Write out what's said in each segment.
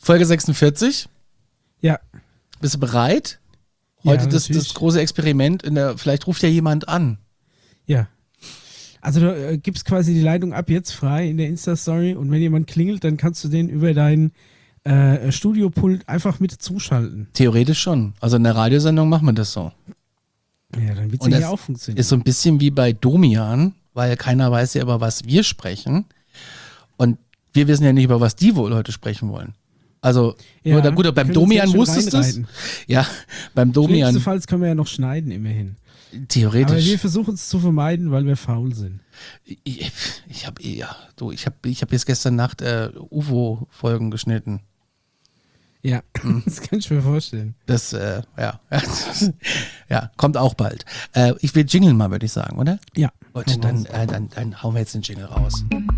Folge 46. Ja. Bist du bereit? Heute Ja, das große Experiment. Vielleicht ruft ja jemand an. Ja. Also du gibst quasi die Leitung ab jetzt frei in der Insta-Story und wenn jemand klingelt, dann kannst du den über dein Studiopult einfach mit zuschalten. Theoretisch schon. Also in der Radiosendung machen wir das so. Ja, dann wird es Und ja das hier auch funktionieren. ist so ein bisschen wie bei Domian, weil keiner weiß ja, über was wir sprechen. Und wir wissen ja nicht, über was die wohl Leute sprechen wollen. Also, Ja, gut, beim wir können uns Domian jetzt schon wusstest du es. reinreiten. Ja, beim Domian. Schlimmstenfalls können wir ja noch schneiden, immerhin. Aber Theoretisch. wir versuchen es zu vermeiden, weil wir faul sind. Ich habe jetzt gestern Nacht UFO-Folgen geschnitten. Ja, das kann ich mir vorstellen. Das, ja, kommt auch bald. Ich will jingeln mal, würde ich sagen, oder? Ja. Gut, dann hauen wir jetzt den Jingle raus.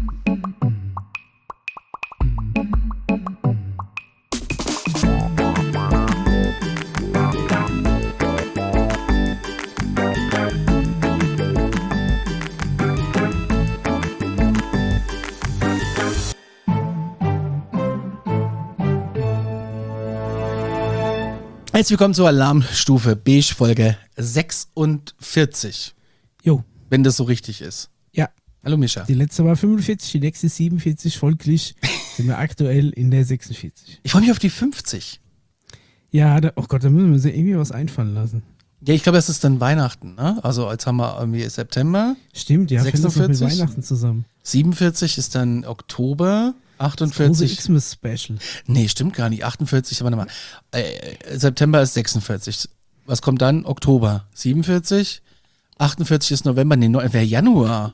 Herzlich willkommen zur Alarmstufe Beige Folge 46. Jo. Wenn das so richtig ist. Ja. Hallo Mischa. Die letzte war 45, die nächste 47, folglich sind wir aktuell in der 46. Ich freue mich auf die 50. Ja, oh Gott, da müssen wir uns ja irgendwie was einfallen lassen. Ja, ich glaube, es ist dann Weihnachten, ne? Also jetzt haben wir irgendwie September. Stimmt, ja, fängt das noch mit 46? Weihnachten zusammen. 47 ist dann Oktober. Das 48. große Xmas-Special. Nee, stimmt gar nicht. 48, warte mal. September ist 46. Was kommt dann? Oktober. 47. 48 ist November. Nee, wäre Januar.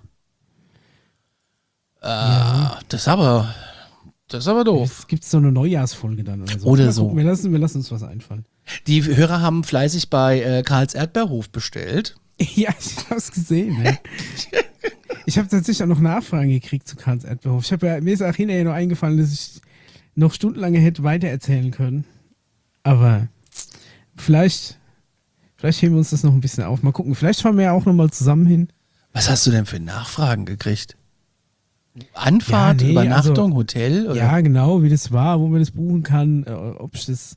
Ja. Das ist aber doof. Es gibt so eine Neujahrsfolge dann oder so. Oder Mal so. gucken, wir lassen uns was einfallen. Die Hörer haben fleißig bei Karls Erdbeerhof bestellt. Ja, ich hab's gesehen. Ne? Ich habe tatsächlich auch noch Nachfragen gekriegt zu Karls Erdbeerhof. Mir ist auch hinterher noch eingefallen, dass ich noch stundenlang hätte weitererzählen können. Aber vielleicht heben wir uns das noch ein bisschen auf. Mal gucken, vielleicht fahren wir ja auch nochmal zusammen hin. Was hast du denn für Nachfragen gekriegt? Anfahrt, Ja, nee, Übernachtung, also, Hotel? Oder? Ja, genau, wie das war, wo man das buchen kann, ob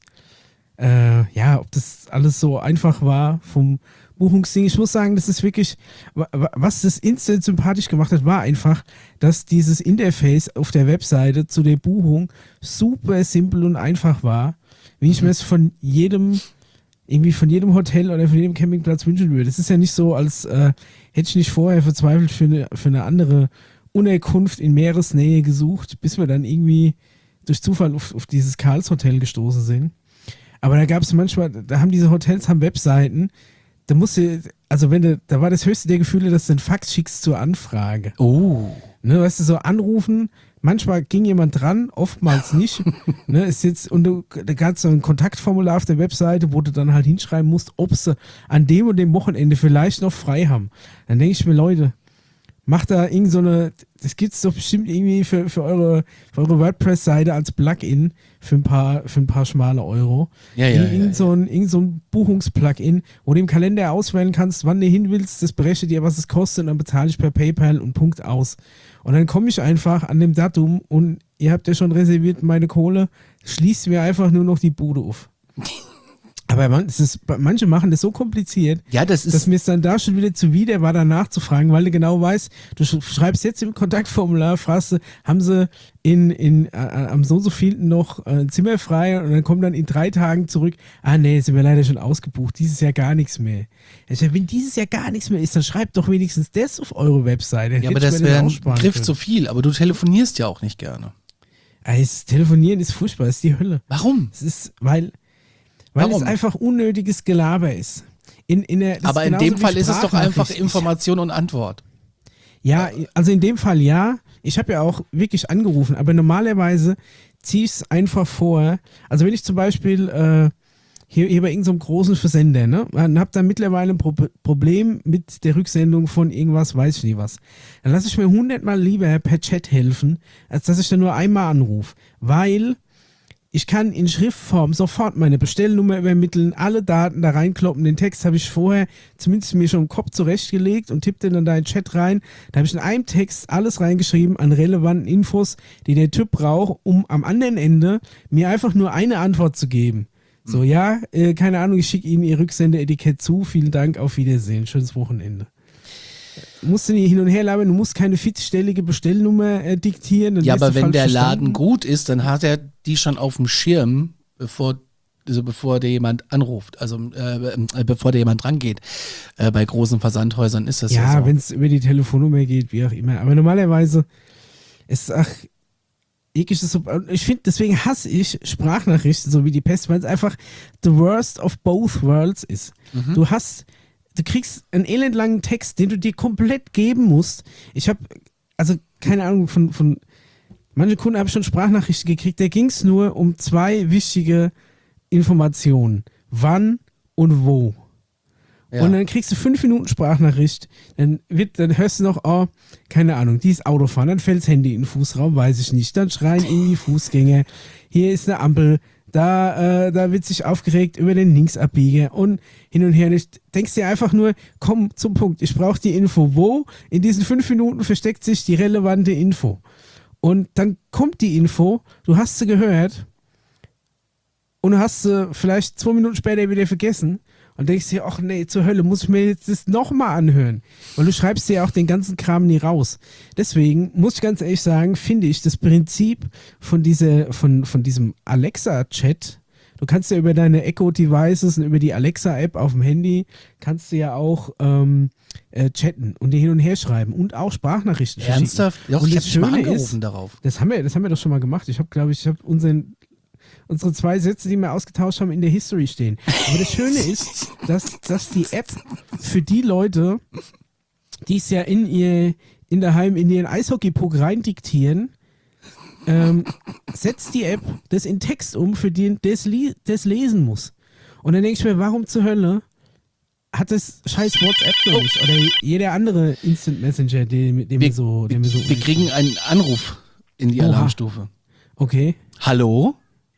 das alles so einfach war vom Buchungsding. Ich muss sagen, das ist wirklich, was das instant sympathisch gemacht hat, war einfach, dass dieses Interface auf der Webseite zu der Buchung super simpel und einfach war, wie ich mir es von jedem Hotel oder von jedem Campingplatz wünschen würde. Das ist ja nicht so, als hätte ich nicht vorher verzweifelt für eine andere Unterkunft in Meeresnähe gesucht, bis wir dann irgendwie durch Zufall auf dieses Karls Hotel gestoßen sind. Aber da gab es manchmal, da haben diese Hotels Webseiten, da war das höchste der Gefühle, dass du einen Fax schickst zur Anfrage. Oh. Ne, weißt du, so anrufen, manchmal ging jemand dran, oftmals nicht. Ne, da gab es so ein Kontaktformular auf der Webseite, wo du dann halt hinschreiben musst, ob sie an dem und dem Wochenende vielleicht noch frei haben. Dann denke ich mir, Leute, macht da das gibt es doch bestimmt irgendwie für eure WordPress-Seite als Plugin für ein paar schmale Euro. Irgend so ein Buchungs-Plugin, wo du im Kalender auswählen kannst, wann du hin willst, das berechnet dir, was es kostet und dann bezahle ich per PayPal und Punkt aus. Und dann komme ich einfach an dem Datum und ihr habt ja schon reserviert meine Kohle, schließt mir einfach nur noch die Bude auf. Aber manche machen das so kompliziert, dass mir es dann da schon wieder zuwider war, danach zu fragen, weil du genau weißt, du schreibst jetzt im Kontaktformular, fragst du, haben sie am so vielten noch ein Zimmer frei und dann kommen dann in 3 Tagen zurück, nee, sind wir leider schon ausgebucht, dieses Jahr gar nichts mehr. Also, wenn dieses Jahr gar nichts mehr ist, dann schreibt doch wenigstens das auf eure Webseite. Ja, aber das wäre ein Griff zu viel, aber du telefonierst ja auch nicht gerne. Das Telefonieren ist furchtbar, das ist die Hölle. Warum? Es ist, weil es einfach unnötiges Gelaber ist. Aber in dem Fall ist es doch einfach Information und Antwort. Ja, also in dem Fall ja. Ich habe ja auch wirklich angerufen, aber normalerweise ziehe ich es einfach vor. Also wenn ich zum Beispiel hier bei irgendeinem großen Versender, ne, und habe da mittlerweile ein Problem mit der Rücksendung von irgendwas, weiß ich nicht was, dann lasse ich mir 100-mal lieber per Chat helfen, als dass ich da nur einmal anrufe. Weil Ich kann in Schriftform sofort meine Bestellnummer übermitteln, alle Daten da reinkloppen. Den Text habe ich vorher zumindest mir schon im Kopf zurechtgelegt und tippe den dann da in den Chat rein. Da habe ich in einem Text alles reingeschrieben an relevanten Infos, die der Typ braucht, um am anderen Ende mir einfach nur eine Antwort zu geben. So, ja, keine Ahnung, ich schicke Ihnen Ihr Rücksendeetikett zu. Vielen Dank, auf Wiedersehen. Schönes Wochenende. Musst du nicht hin und her labern, du musst keine 40-stellige Bestellnummer diktieren. Ja, aber wenn der Laden gut ist, dann hat er die schon auf dem Schirm, bevor der jemand anruft, also bevor der jemand rangeht. Bei großen Versandhäusern ist das ja so. Ja, wenn es über die Telefonnummer geht, wie auch immer. Aber normalerweise ist es eklig. Ich finde, deswegen hasse ich Sprachnachrichten so wie die Pest, weil es einfach the worst of both worlds ist. Du kriegst einen elendlangen Text, den du dir komplett geben musst. Ich habe, also keine Ahnung, von manchen Kunden habe ich schon Sprachnachrichten gekriegt, da ging es nur um 2 wichtige Informationen. Wann und wo. Ja. Und dann kriegst du 5 Minuten Sprachnachricht, dann hörst du noch, oh, keine Ahnung, die ist Autofahren, dann fällt das Handy in den Fußraum, weiß ich nicht, dann schreien irgendwie Fußgänger, hier ist eine Ampel, da wird sich aufgeregt über den Linksabbieger und hin und her. Ich denkst dir einfach nur, komm zum Punkt, ich brauche die Info. Wo? In diesen 5 Minuten versteckt sich die relevante Info. Und dann kommt die Info, du hast sie gehört und du hast sie vielleicht 2 Minuten später wieder vergessen und denkst dir, ach nee, zur Hölle, muss ich mir jetzt das nochmal anhören. Weil du schreibst dir ja auch den ganzen Kram nie raus. Deswegen muss ich ganz ehrlich sagen, finde ich das Prinzip von diesem Alexa-Chat, du kannst ja über deine Echo-Devices und über die Alexa-App auf dem Handy, kannst du ja auch chatten und dir hin und her schreiben und auch Sprachnachrichten Ernsthaft? Doch, und das Schöne ist, darauf. Das haben wir doch schon mal gemacht. Ich habe unsere 2 Sätze, die wir ausgetauscht haben, in der History stehen. Aber das Schöne ist, dass die App für die Leute, die es ja in ihren Eishockey-Puck rein diktieren, setzt die App das in Text um, für den das lesen muss. Und dann denke ich mir, warum zur Hölle hat das scheiß WhatsApp noch nicht? Oder jeder andere Instant Messenger, wir kriegen einen Anruf in die Alarmstufe. Okay. Hallo?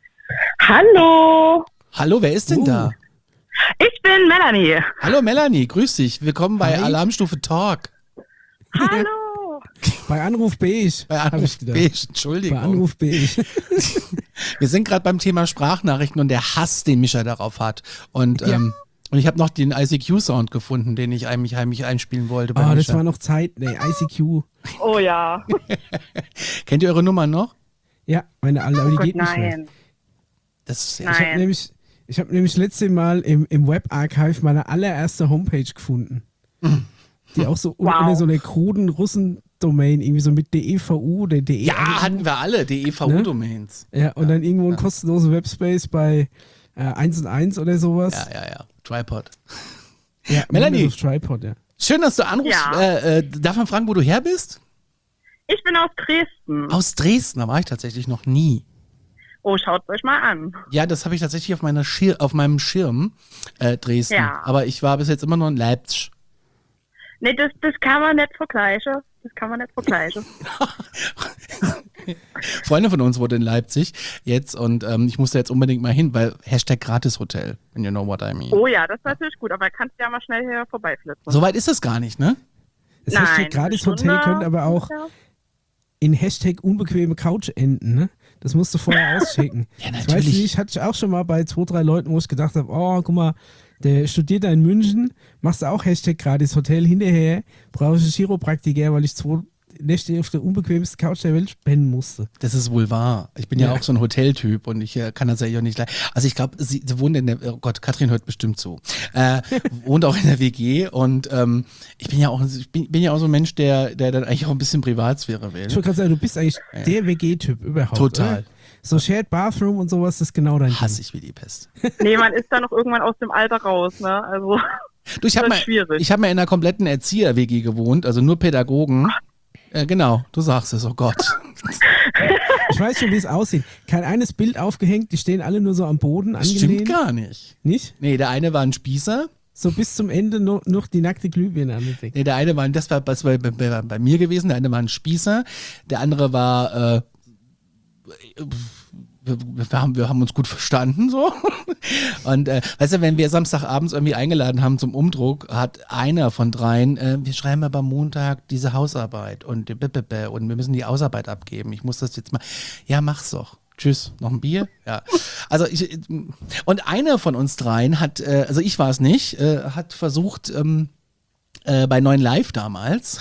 Hallo. Hallo, wer ist denn da? Ich bin Melanie. Hallo Melanie, grüß dich. Willkommen bei Hi. Alarmstufe Talk. Hallo. Bei Anruf beige. Bei Anruf beige, Entschuldigung. Bei Anruf beige. Wir sind gerade beim Thema Sprachnachrichten und der Hass, den Micha darauf hat. Und ich habe noch den ICQ-Sound gefunden, den ich eigentlich heimlich einspielen wollte. Bei Das war noch Zeit. Nee, ICQ. Oh ja. Kennt ihr eure Nummer noch? Ja, meine alte, aber die Gott, geht nicht mehr. nein. Das ist Nein. Ich habe nämlich letzte Mal im Webarchive meine allererste Homepage gefunden. Die auch so unter so einer kruden Russen-Domain, irgendwie so mit DEVU oder DE. Ja, hatten wir alle, die EVU-Domains. Ja, und dann irgendwo ein kostenloser Webspace bei 1&1 oder sowas. Ja. Tripod. Ja, Melanie. Windows Tripod, ja. Schön, dass du anrufst. Ja. Darf man fragen, wo du her bist? Ich bin aus Dresden. Aus Dresden, da war ich tatsächlich noch nie. Oh, schaut euch mal an. Ja, das habe ich tatsächlich auf meinem Schirm, Dresden. Ja. Aber ich war bis jetzt immer nur in Leipzig. Nee, das kann man nicht vergleichen. Freunde von uns wurde in Leipzig jetzt und ich musste jetzt unbedingt mal hin, weil #Gratishotel, when you know what I mean. Oh ja, das ist natürlich gut, aber kannst ja mal schnell hier vorbeiflitzen. So weit ist es gar nicht, ne? Das Hashtag Gratis-Hotel könnte aber auch in Hashtag unbequeme Couch enden, ne? Das musst du vorher auschecken. Ja, Ich weiß natürlich. nicht, hatte ich auch schon mal bei 2, 3 Leuten, wo ich gedacht habe, oh, guck mal, der studiert da in München, machst du auch Hashtag Gratis-Hotel, hinterher brauche ich einen Chiropraktiker, weil ich 2 Nächte auf der unbequemsten Couch der Welt pennen musste. Das ist wohl wahr. Ich bin ja auch so ein Hoteltyp und ich kann das ja auch nicht. Also ich glaube, sie wohnt in der, oh Gott, Katrin hört bestimmt zu. Wohnt auch in der WG und ich bin ja auch so ein Mensch, der dann eigentlich auch ein bisschen Privatsphäre will. Ich wollte gerade sagen, du bist eigentlich der WG-Typ überhaupt. Total. Oder? So Shared Bathroom und sowas, das ist genau dein Hasse Ding. ich wie die Pest. Nee, man ist da noch irgendwann aus dem Alter raus, ne? Also, Du, ich habe das ist schwierig. mal in einer kompletten Erzieher-WG gewohnt, also nur Pädagogen. Genau, du sagst es, oh Gott. Ich weiß schon, wie es aussieht. Kein eines Bild aufgehängt, die stehen alle nur so am Boden Das angelehnt. stimmt gar nicht. Nicht? Nee, der eine war ein Spießer. So bis zum Ende noch die nackte Glühbirne an den Deck. Nee, der eine war, das war bei mir gewesen, der eine war ein Spießer, der andere war, wir haben uns gut verstanden so. Und weißt du, wenn wir Samstagabends irgendwie eingeladen haben zum Umdruck, hat einer von dreien, wir schreiben aber Montag diese Hausarbeit und wir müssen die Hausarbeit abgeben. Ich muss das jetzt mal. Ja, mach's doch. Tschüss, noch ein Bier? Ja. Also und einer von uns dreien hat, also ich war es nicht, hat versucht, bei 9 Live damals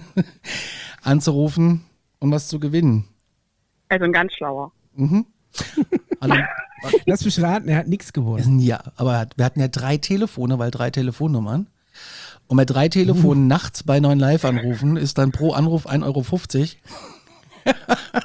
anzurufen, um was zu gewinnen. Also ein ganz schlauer. Mhm. Also, Lass mich raten, er hat nichts gewonnen. ja, aber wir hatten ja 3 Telefone, weil 3 Telefonnummern. Und bei 3 Telefonen nachts bei 9 Live anrufen, ist dann pro Anruf 1,50 €.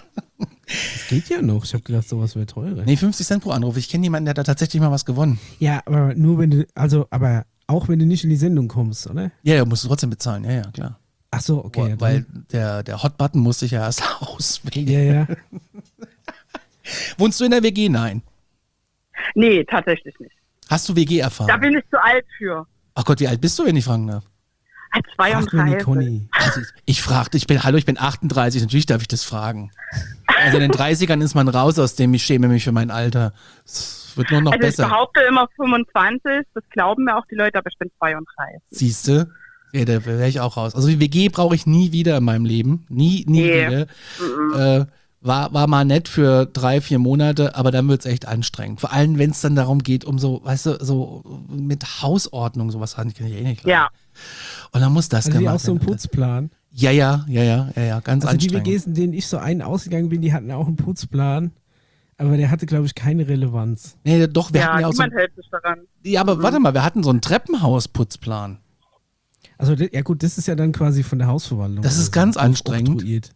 Das geht ja noch. Ich habe gedacht, sowas wäre teurer. Nee, 50 Cent pro Anruf. Ich kenne jemanden, der hat da tatsächlich mal was gewonnen. Ja, aber nur wenn du, aber auch wenn du nicht in die Sendung kommst, oder? Ja, musst du trotzdem bezahlen. Ja, klar. Ach so, okay. Weil der Hot-Button musste ich ja erst auswählen. Ja. Wohnst du in der WG? Nein. Nee, tatsächlich nicht. Hast du WG-Erfahrung? Da bin ich zu alt für. Ach Gott, wie alt bist du, wenn ich fragen darf? Frag mir die 32. Conny. Also ich bin 38, natürlich darf ich das fragen. Also in den 30ern ist man raus aus dem, ich schäme mich für mein Alter. Es wird nur noch Also ich besser. behaupte immer 25, das glauben mir auch die Leute, aber ich bin 32. Siehst du? Ja, da wäre ich auch raus. Also die WG brauche ich nie wieder in meinem Leben. Nie Nee. wieder. War mal nett für 3-4 Monate, aber dann wird es echt anstrengend. Vor allem, wenn es dann darum geht, um so, weißt du, so mit Hausordnung, sowas kann ich eh nicht. Ja. Und dann muss das Also die gemacht auch so einen werden. Putzplan. Ja, ganz Also die anstrengend. WGs, in denen ich so einen ausgegangen bin, die hatten auch einen Putzplan. Aber der hatte, glaube ich, keine Relevanz. Nee, doch, wir hatten ja auch so. Niemand hält sich daran. Ja, aber warte mal, wir hatten so einen Treppenhausputzplan. Also ja gut, das ist ja dann quasi von der Hausverwaltung. Das ist oder ganz so anstrengend. oktroyiert.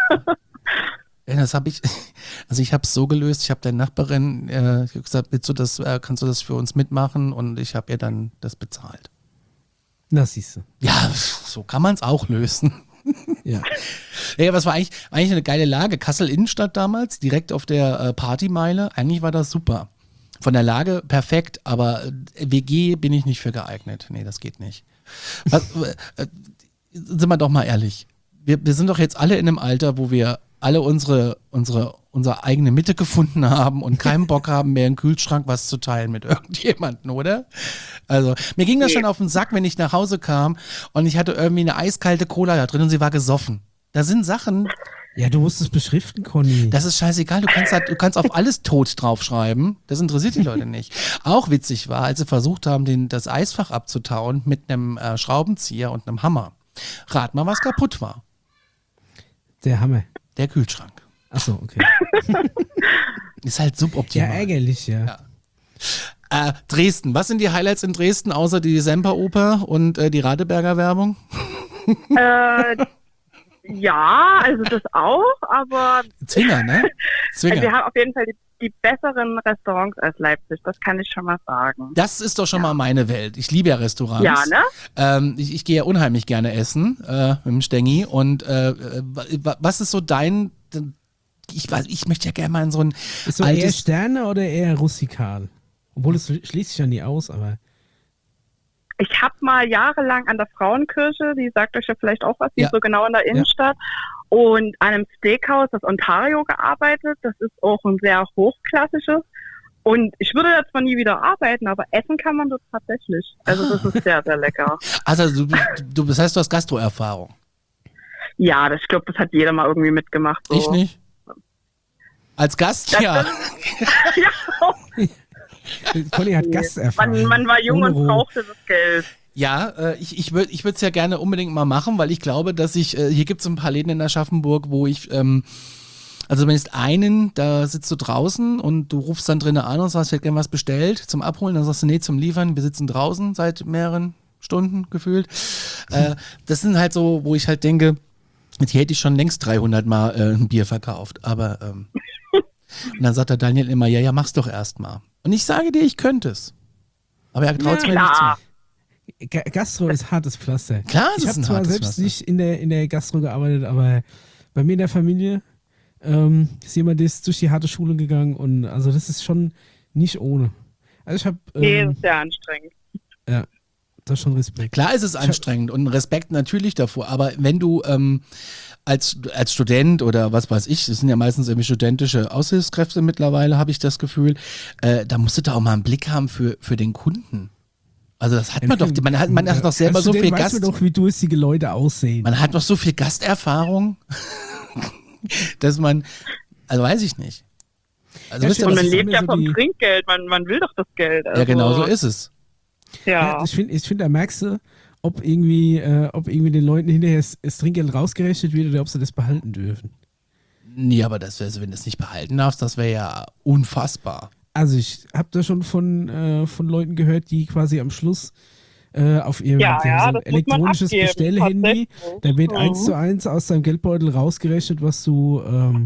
Ja, das habe ich, also ich habe es so gelöst, ich habe der Nachbarin gesagt, kannst du das für uns mitmachen? Und ich habe ihr dann das bezahlt. Na, siehst du. Ja, so kann man es auch lösen. Ja. Ja, was war eigentlich eine geile Lage. Kassel Innenstadt damals, direkt auf der Partymeile. Eigentlich war das super. Von der Lage perfekt, aber WG bin ich nicht für geeignet. Nee, das geht nicht. Sind wir doch mal ehrlich. Wir sind doch jetzt alle in einem Alter, wo wir alle unsere eigene Mitte gefunden haben und keinen Bock haben, mehr im Kühlschrank was zu teilen mit irgendjemandem, oder? Also, mir ging das schon auf den Sack, wenn ich nach Hause kam und ich hatte irgendwie eine eiskalte Cola da drin und sie war gesoffen. Da sind Sachen, Ja, du musst es beschriften, Conny. das ist scheißegal, du kannst auf alles tot draufschreiben. Das interessiert die Leute nicht. Auch witzig war, als sie versucht haben, das Eisfach abzutauen mit einem Schraubenzieher und einem Hammer. Rat mal, was kaputt war. Der Hammer. Der Kühlschrank. Achso, okay. Ist halt Ja, suboptimal. ärgerlich, ja. Dresden. Was sind die Highlights in Dresden, außer die Semperoper und die Radeberger Werbung? Ja, also das auch, aber Zwinger, ne? Zwinger. wir haben auf jeden Fall die besseren Restaurants als Leipzig, das kann ich schon mal sagen. Das ist doch schon mal meine Welt. Ich liebe ja Restaurants. Ja, ne? Ich gehe ja unheimlich gerne essen mit dem Stengi. Und was ist so dein... Ich möchte ja gerne mal in so ein Ist so eher altes... Sterne oder eher rustikal? Obwohl es schließt sich ja nie aus, aber. Ich habe mal jahrelang an der Frauenkirche, die sagt euch ja vielleicht auch was, die Ja. ist so genau in der Innenstadt, und an einem Steakhouse, das Ontario, gearbeitet. Das ist auch ein sehr hochklassisches. Und ich würde da zwar nie wieder arbeiten, aber essen kann man das tatsächlich. Also das ist sehr, sehr lecker. Also das heißt, du hast Gastroerfahrung. Ja, ich glaube, das hat jeder mal irgendwie mitgemacht. So. Ich nicht? Als Gast? Das Ja. Ja, Conny hat Gasterfahrung. man war jung Ohne und Ruhe. brauchte das Geld. Ja, ich würde es ja gerne unbedingt mal machen, weil ich glaube, dass hier gibt es ein paar Läden in Aschaffenburg, wo ich, also zumindest einen, da sitzt du draußen und du rufst dann drinnen an und sagst, ich hätte gerne was bestellt zum Abholen, dann sagst du, nee, zum Liefern, wir sitzen draußen seit mehreren Stunden gefühlt. Das sind halt so, wo ich halt denke, hier hätte ich schon längst 300 Mal ein Bier verkauft, aber und dann sagt der Daniel immer, ja, mach's doch erst mal. Und ich sage dir, ich könnte es. Aber er traut es mir nicht zu. Klar. Gastro ist hartes Pflaster. Klar, es Ich ist habe ein zwar hartes selbst Pflaster. nicht in der Gastro gearbeitet, aber bei mir in der Familie ist jemand, der ist durch die harte Schule gegangen und also das ist schon nicht ohne. Also ich habe Nee, das ist sehr anstrengend. da schon Respekt. Klar ist es anstrengend und Respekt natürlich davor, aber wenn du als Student oder was weiß ich, es sind ja meistens irgendwie studentische Aushilfskräfte mittlerweile, habe ich das Gefühl, da musst du da auch mal einen Blick haben für den Kunden. Also das hat man doch, man hat doch selber so viel Gast. Weißt du doch, wie durstige Leute aussehen. Man hat doch so viel Gasterfahrung, dass man, also weiß ich nicht. Also und man lebt ja vom Trinkgeld, man will doch das Geld. Also. Ja, genau so ist es. Ja. Ich finde, da merkst du, ob irgendwie den Leuten hinterher das Trinkgeld rausgerechnet wird oder ob sie das behalten dürfen. Nee, aber das wäre so, wenn du es nicht behalten darfst, das wäre ja unfassbar. Also ich habe da schon von Leuten gehört, die quasi am Schluss auf ihrem so elektronisches Bestellhandy, da wird 1:1 aus deinem Geldbeutel rausgerechnet, was du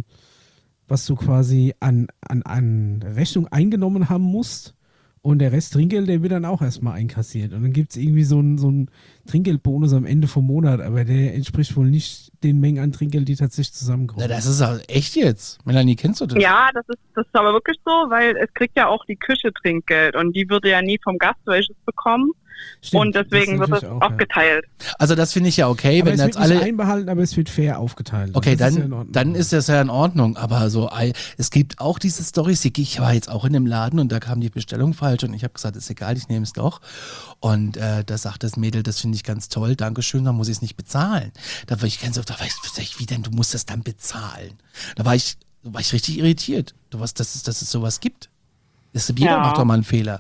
quasi an Rechnung eingenommen haben musst. Und der Rest Trinkgeld, der wird dann auch erstmal einkassiert. Und dann gibt es irgendwie so einen Trinkgeldbonus am Ende vom Monat, aber der entspricht wohl nicht den Mengen an Trinkgeld, die tatsächlich zusammenkommen. Na, das ist auch echt jetzt. Melanie, kennst du das? Ja, das ist aber wirklich so, weil es kriegt ja auch die Küche Trinkgeld und die würde ja nie vom Gast welches bekommen. Stimmt, und deswegen wird es aufgeteilt. Also das finde ich ja okay, aber wenn es jetzt wird nicht einbehalten, aber es wird fair aufgeteilt. Okay, dann ist das ja in Ordnung. Aber so, es gibt auch diese Storys. Ich war jetzt auch in dem Laden und da kam die Bestellung falsch und ich habe gesagt, ist egal, ich nehme es doch. Und da sagt das Mädel, das finde ich ganz toll, Dankeschön, dann muss ich es nicht bezahlen. Da war ich wie denn, du musst das dann bezahlen? Da war ich richtig irritiert, dass es sowas gibt. Jeder macht doch mal einen Fehler.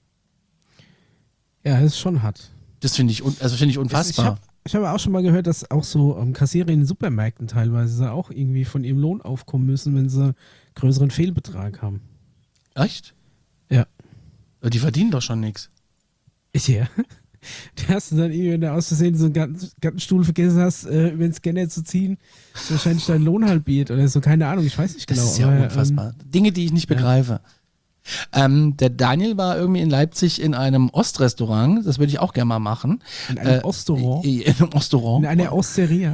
Ja, das ist schon hart. Das finde ich unfassbar. Ich habe auch schon mal gehört, dass auch so Kassierer in den Supermärkten teilweise auch irgendwie von ihrem Lohn aufkommen müssen, wenn sie größeren Fehlbetrag haben. Echt? Ja. Aber die verdienen doch schon nichts. Ja. Da hast du dann irgendwie, wenn du aus Versehen so einen Gartenstuhl vergessen hast, über den Scanner zu ziehen, ist wahrscheinlich dein Lohn halbiert oder so, keine Ahnung, ich weiß nicht genau. Das ist ja unfassbar. Dinge, die ich nicht begreife. Der Daniel war irgendwie in Leipzig in einem Ostrestaurant, das würde ich auch gerne mal machen. In einem Ostrestaurant? In einem Ostrestaurant. In einer Osteria.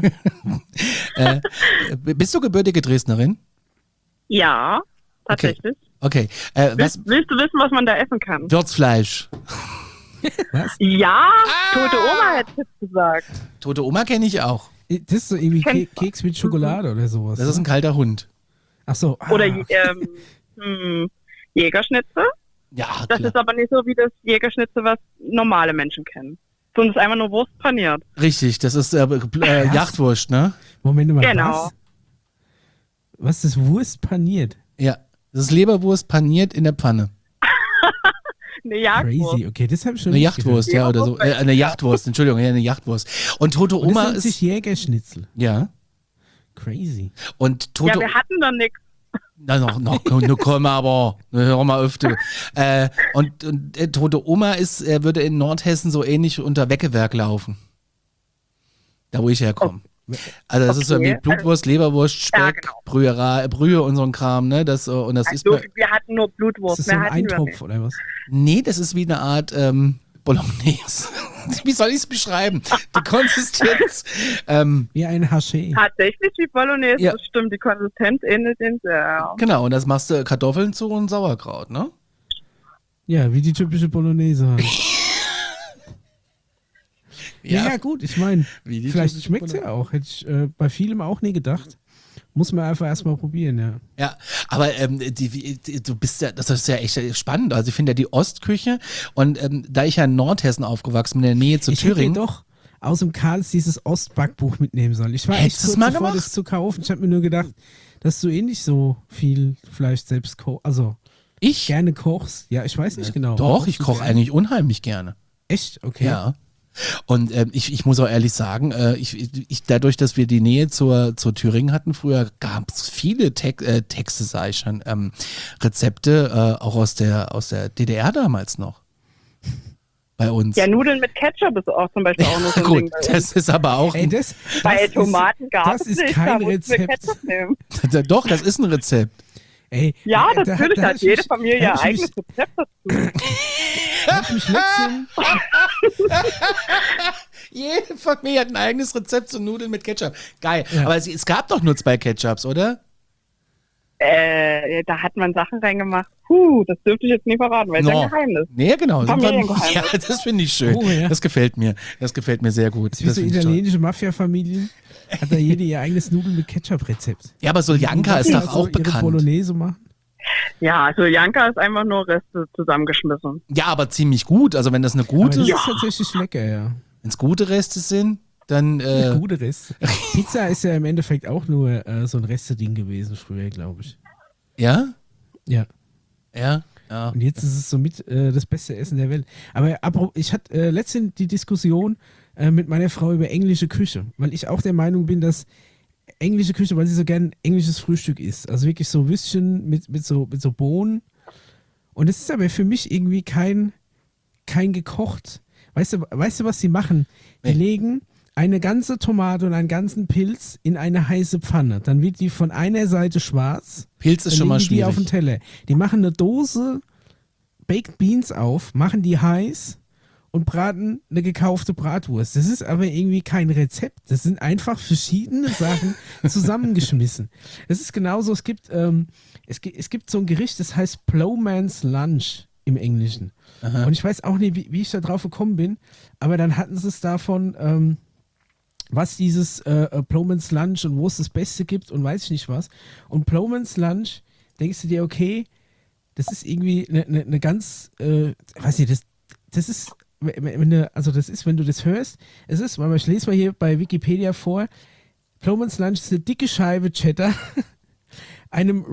Bist du gebürtige Dresdnerin? Ja, tatsächlich. Okay. Willst du wissen, was man da essen kann? Würzfleisch. Was? Ja, Tote Oma hätte ich gesagt. Tote Oma kenne ich auch. Das ist so irgendwie Keks mit Schokolade oder sowas. Das ist ein kalter Hund. Ach so. Oder Jägerschnitzel. Ja, klar. Das ist aber nicht so wie das Jägerschnitzel, was normale Menschen kennen. Sondern es ist einfach nur Wurst paniert. Richtig, das ist Jachtwurst, ne? Moment mal, genau. Was ist Wurst paniert? Ja, das ist Leberwurst paniert in der Pfanne. Eine Jagdwurst. Crazy, okay, das habe ich schon Eine nicht Jachtwurst, gehört. ja, oder so. Eine Jachtwurst, Entschuldigung, ja, eine Jachtwurst. Und Tote Und Oma das nennt ist... sich Jägerschnitzel. Ja. Crazy. Und Tote... Ja, wir hatten da nichts. Na, noch komm aber, hör mal öfter. Und Tote Oma würde in Nordhessen so ähnlich unter Weckewerk laufen. Da, wo ich herkomme. Also das ist so wie Blutwurst, Leberwurst, Speck, Ja, genau. Brühe und so ein Kram, ne? Wir hatten nur Blutwurst. Ist das so ein Eintopf oder was? Nee, das ist wie eine Art Bolognese. Wie soll ich es beschreiben? Die Konsistenz. Wie ein Haché. Tatsächlich wie Bolognese, Ja. das stimmt. Die Konsistenz ähnelt dem sehr. Genau, und das machst du Kartoffeln zu und Sauerkraut, ne? Ja, wie die typische Bolognese halt. Ja, gut, ich meine, vielleicht schmeckt es ja auch. Hätte ich bei vielem auch nie gedacht. Muss man einfach erstmal probieren, ja. Ja, aber du bist ja, das ist ja echt spannend. Also ich finde ja die Ostküche und da ich ja in Nordhessen aufgewachsen bin, in der Nähe zu Thüringen. Ich hätte doch aus dem Karls dieses Ostbackbuch mitnehmen sollen. Ich war echt Hättest du's kurz mal davor, gemacht? das zu kaufen. Ich habe mir nur gedacht, dass du eh nicht so viel Fleisch selbst kochst. Also Ich? gerne kochst. Ja, ich weiß nicht genau. Doch, ich Kochst du koche gerne? eigentlich unheimlich gerne. Echt? Okay. Ja. Und ich muss auch ehrlich sagen, dadurch, dass wir die Nähe zur Thüringen hatten, früher gab es viele Texte, sag ich schon, Rezepte, auch aus der DDR damals noch. Bei uns. Ja, Nudeln mit Ketchup ist auch zum Beispiel auch noch so ein Gut, Ding. das ist aber auch. Ey, das Bei ist- Tomaten gab das es ist nicht, kein da mussten wir Rezept. Ketchup nehmen. Doch, das ist ein Rezept. Ey, Ja, da- natürlich da hat ich jede mich- Familie da ihr hab ich eigenes Rezept dazu. hab ich mich letztens- Jede Familie hat ein eigenes Rezept zu Nudeln mit Ketchup. Geil. Ja. Aber es gab doch nur 2 Ketchups, oder? Da hat man Sachen reingemacht. Das dürfte ich jetzt nicht verraten, weil es ist ein Geheimnis. Nee, genau. Familiengeheimnis. Ja, das finde ich schön. Oh, ja. Das gefällt mir. Das gefällt mir sehr gut. Das ist wie so finde ich italienische Mafia-Familien. Hat da jede ihr eigenes Nudeln mit Ketchup-Rezept. toll. Ja, aber Soljanka ist doch auch ihre bekannt. Bolognese machen. Ja, also Janka ist einfach nur Reste zusammengeschmissen. Ja, aber ziemlich gut. Also wenn das eine Aber gute, das Ja. ist tatsächlich lecker, ja. wenn es gute Reste sind, dann Gute Reste. Pizza ist ja im Endeffekt auch nur so ein Reste-Ding gewesen früher, glaube ich. ja, Ja. ja. Und jetzt ist es somit das beste Essen der Welt. Aber ich hatte letztens die Diskussion mit meiner Frau über englische Küche, weil ich auch der Meinung bin, dass englische Küche, weil sie so gern englisches Frühstück isst. Also wirklich so Würstchen mit so Bohnen. Und es ist aber für mich irgendwie kein gekocht. Weißt du, was sie machen? Die Nee. legen eine ganze Tomate und einen ganzen Pilz in eine heiße Pfanne. Dann wird die von einer Seite schwarz. Pilz ist Dann schon mal legen die auf den schwierig. Teller. Die machen eine Dose Baked Beans auf, machen die heiß und braten eine gekaufte Bratwurst. Das ist aber irgendwie kein Rezept. Das sind einfach verschiedene Sachen zusammengeschmissen. Das ist genauso, es gibt so ein Gericht, das heißt Plowman's Lunch im Englischen. Aha. Und ich weiß auch nicht, wie ich da drauf gekommen bin, aber dann hatten sie es davon, was dieses Plowman's Lunch und wo es das Beste gibt und weiß ich nicht was. Und Plowman's Lunch, denkst du dir, okay, das ist irgendwie eine ganz, weiß nicht, das ist, wenn du das hörst, es ist, weil ich lese mal hier bei Wikipedia vor, Plowman's Lunch ist eine dicke Scheibe Cheddar, einem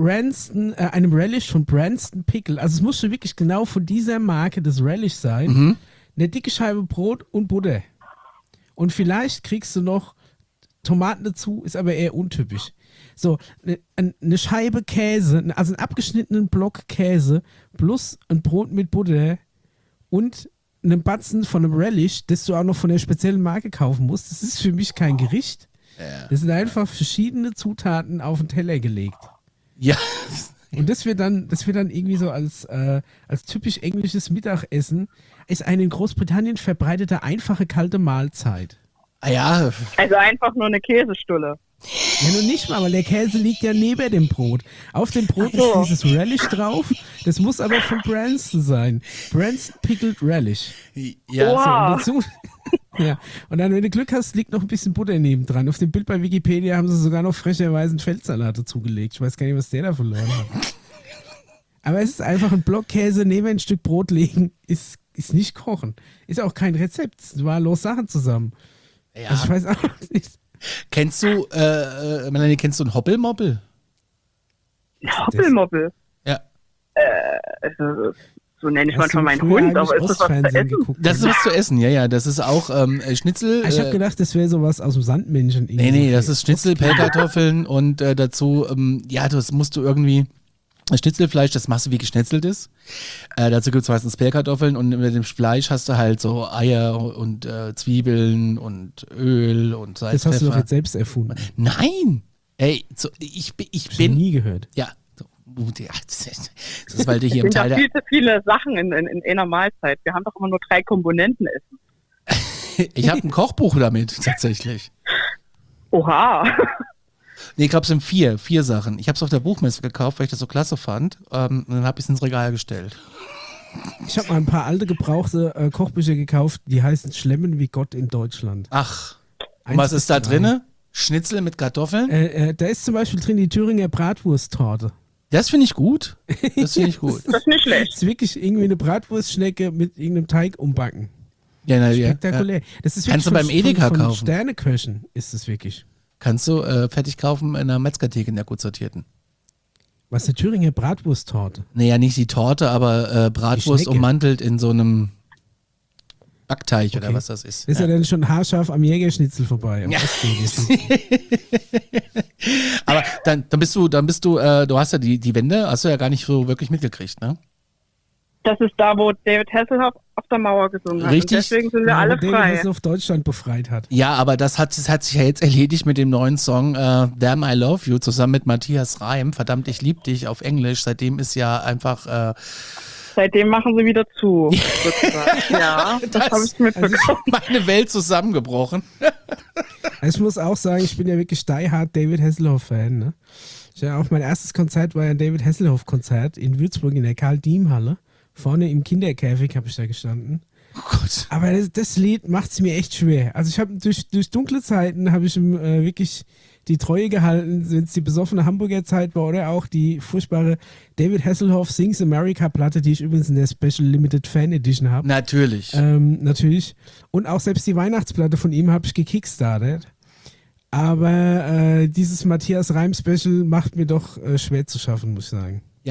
Relish von Branston Pickle, also es muss schon wirklich genau von dieser Marke das Relish sein, eine dicke Scheibe Brot und Butter. Und vielleicht kriegst du noch Tomaten dazu, ist aber eher untypisch. So, eine Scheibe Käse, also einen abgeschnittenen Block Käse plus ein Brot mit Butter und einen Batzen von einem Relish, das du auch noch von der speziellen Marke kaufen musst. Das ist für mich kein Gericht. Ja. Das sind einfach verschiedene Zutaten auf den Teller gelegt. Ja. Und das wird dann irgendwie so als typisch englisches Mittagessen, ist eine in Großbritannien verbreitete einfache kalte Mahlzeit. Ah ja, Also einfach nur eine Käsestulle. Ja, nun nicht mal, weil der Käse liegt ja neben dem Brot. Auf dem Brot Ach so. ist dieses Relish drauf. Das muss aber von Branston sein. Branston Pickled Relish. ja. Wow. So, und dazu, ja. Und dann, wenn du Glück hast, liegt noch ein bisschen Butter nebendran. Auf dem Bild bei Wikipedia haben sie sogar noch frecherweise einen Feldsalat dazugelegt. Ich weiß gar nicht, was der da verloren hat. Aber es ist einfach ein Block Käse neben ein Stück Brot legen, ist nicht kochen. Ist auch kein Rezept. Es war los Sachen zusammen. Ja. Also ich weiß auch nicht. Kennst du, Melanie, kennst du einen Hoppelmoppel? Hoppelmoppel. Ja. Also, so nenne ich Hast manchmal du meinen früher Hund, aber eigentlich ist das was zu Ostfernsehen essen? geguckt? Das ist was zu essen, ja. Das ist auch Schnitzel. Ich habe gedacht, das wäre sowas aus dem Sandmännchen. Nee, das ist Schnitzel, Pellkartoffeln und dazu, das musst du irgendwie, das Schnitzelfleisch, das machst du wie geschnetzeltes. Dazu gibt es meistens Pellkartoffeln und mit dem Fleisch hast du halt so Eier und Zwiebeln und Öl und Salz, Das hast du doch Pfeffer. jetzt selbst erfunden. Nein! Ey, ich Hab ich bin, nie gehört. ja, so, ja, das ist, weil du hier im Sind da Teil viel zu viele Sachen in einer Mahlzeit. Wir haben doch immer nur 3 Komponenten essen. ich habe ein Kochbuch damit, tatsächlich. Oha. Nee, ich glaube, es sind vier Sachen. Ich habe es auf der Buchmesse gekauft, weil ich das so klasse fand. Und dann habe ich es ins Regal gestellt. Ich habe mal ein paar alte gebrauchte Kochbücher gekauft, die heißen Schlemmen wie Gott in Deutschland. Ach, und 1 was bis ist da 3. drinne? Schnitzel mit Kartoffeln? Da ist zum Beispiel drin die Thüringer Bratwursttorte. Das finde ich gut. Das finde ich gut. Das ist nicht Das schlecht. ist wirklich irgendwie eine Bratwurstschnecke mit irgendeinem Teig umbacken. Ja, na, ja. Spektakulär. Das ist Kannst du wirklich beim Edeka von kaufen. Sterneköchen ist es wirklich. Kannst du fertig kaufen in einer Metzgertheke in der gut sortierten. Was ist eine Thüringer Bratwursttorte? Naja, nicht die Torte, aber Bratwurst Schnecke. ummantelt in so einem Backteig oder Okay. was das ist. Das ist ja dann schon haarscharf am Jägerschnitzel vorbei. Am Ja. Ostjägerschnitzel. Aber dann bist du, du hast ja die Wende, hast du ja gar nicht so wirklich mitgekriegt, ne? Das ist da, wo David Hasselhoff auf der Mauer gesungen hat. Richtig. Und deswegen sind wir Ja, alle wo David frei. Hasselhoff Deutschland befreit hat. Ja, aber das hat sich ja jetzt erledigt mit dem neuen Song Damn I Love You zusammen mit Matthias Reim. Verdammt, ich lieb dich auf Englisch. Seitdem ist ja einfach Seitdem machen sie wieder zu. sozusagen. Ja, das habe ich mitbekommen. meine Welt zusammengebrochen. Also ich muss auch sagen, ich bin ja wirklich die hard David Hasselhoff-Fan. Ne? Auch mein erstes Konzert war ja ein David Hasselhoff-Konzert in Würzburg in der Karl-Diem-Halle. Vorne im Kinderkäfig habe ich da gestanden. Oh Gott. Aber das Lied macht es mir echt schwer. Also ich habe durch dunkle Zeiten habe ich ihm wirklich die Treue gehalten, wenn es die besoffene Hamburger Zeit war oder auch die furchtbare David Hasselhoff Sings America Platte, die ich übrigens in der Special Limited Fan Edition habe. Natürlich. Natürlich. Und auch selbst die Weihnachtsplatte von ihm habe ich gekickstartet. Aber dieses Matthias Reim Special macht mir doch schwer zu schaffen, muss ich sagen. Ja,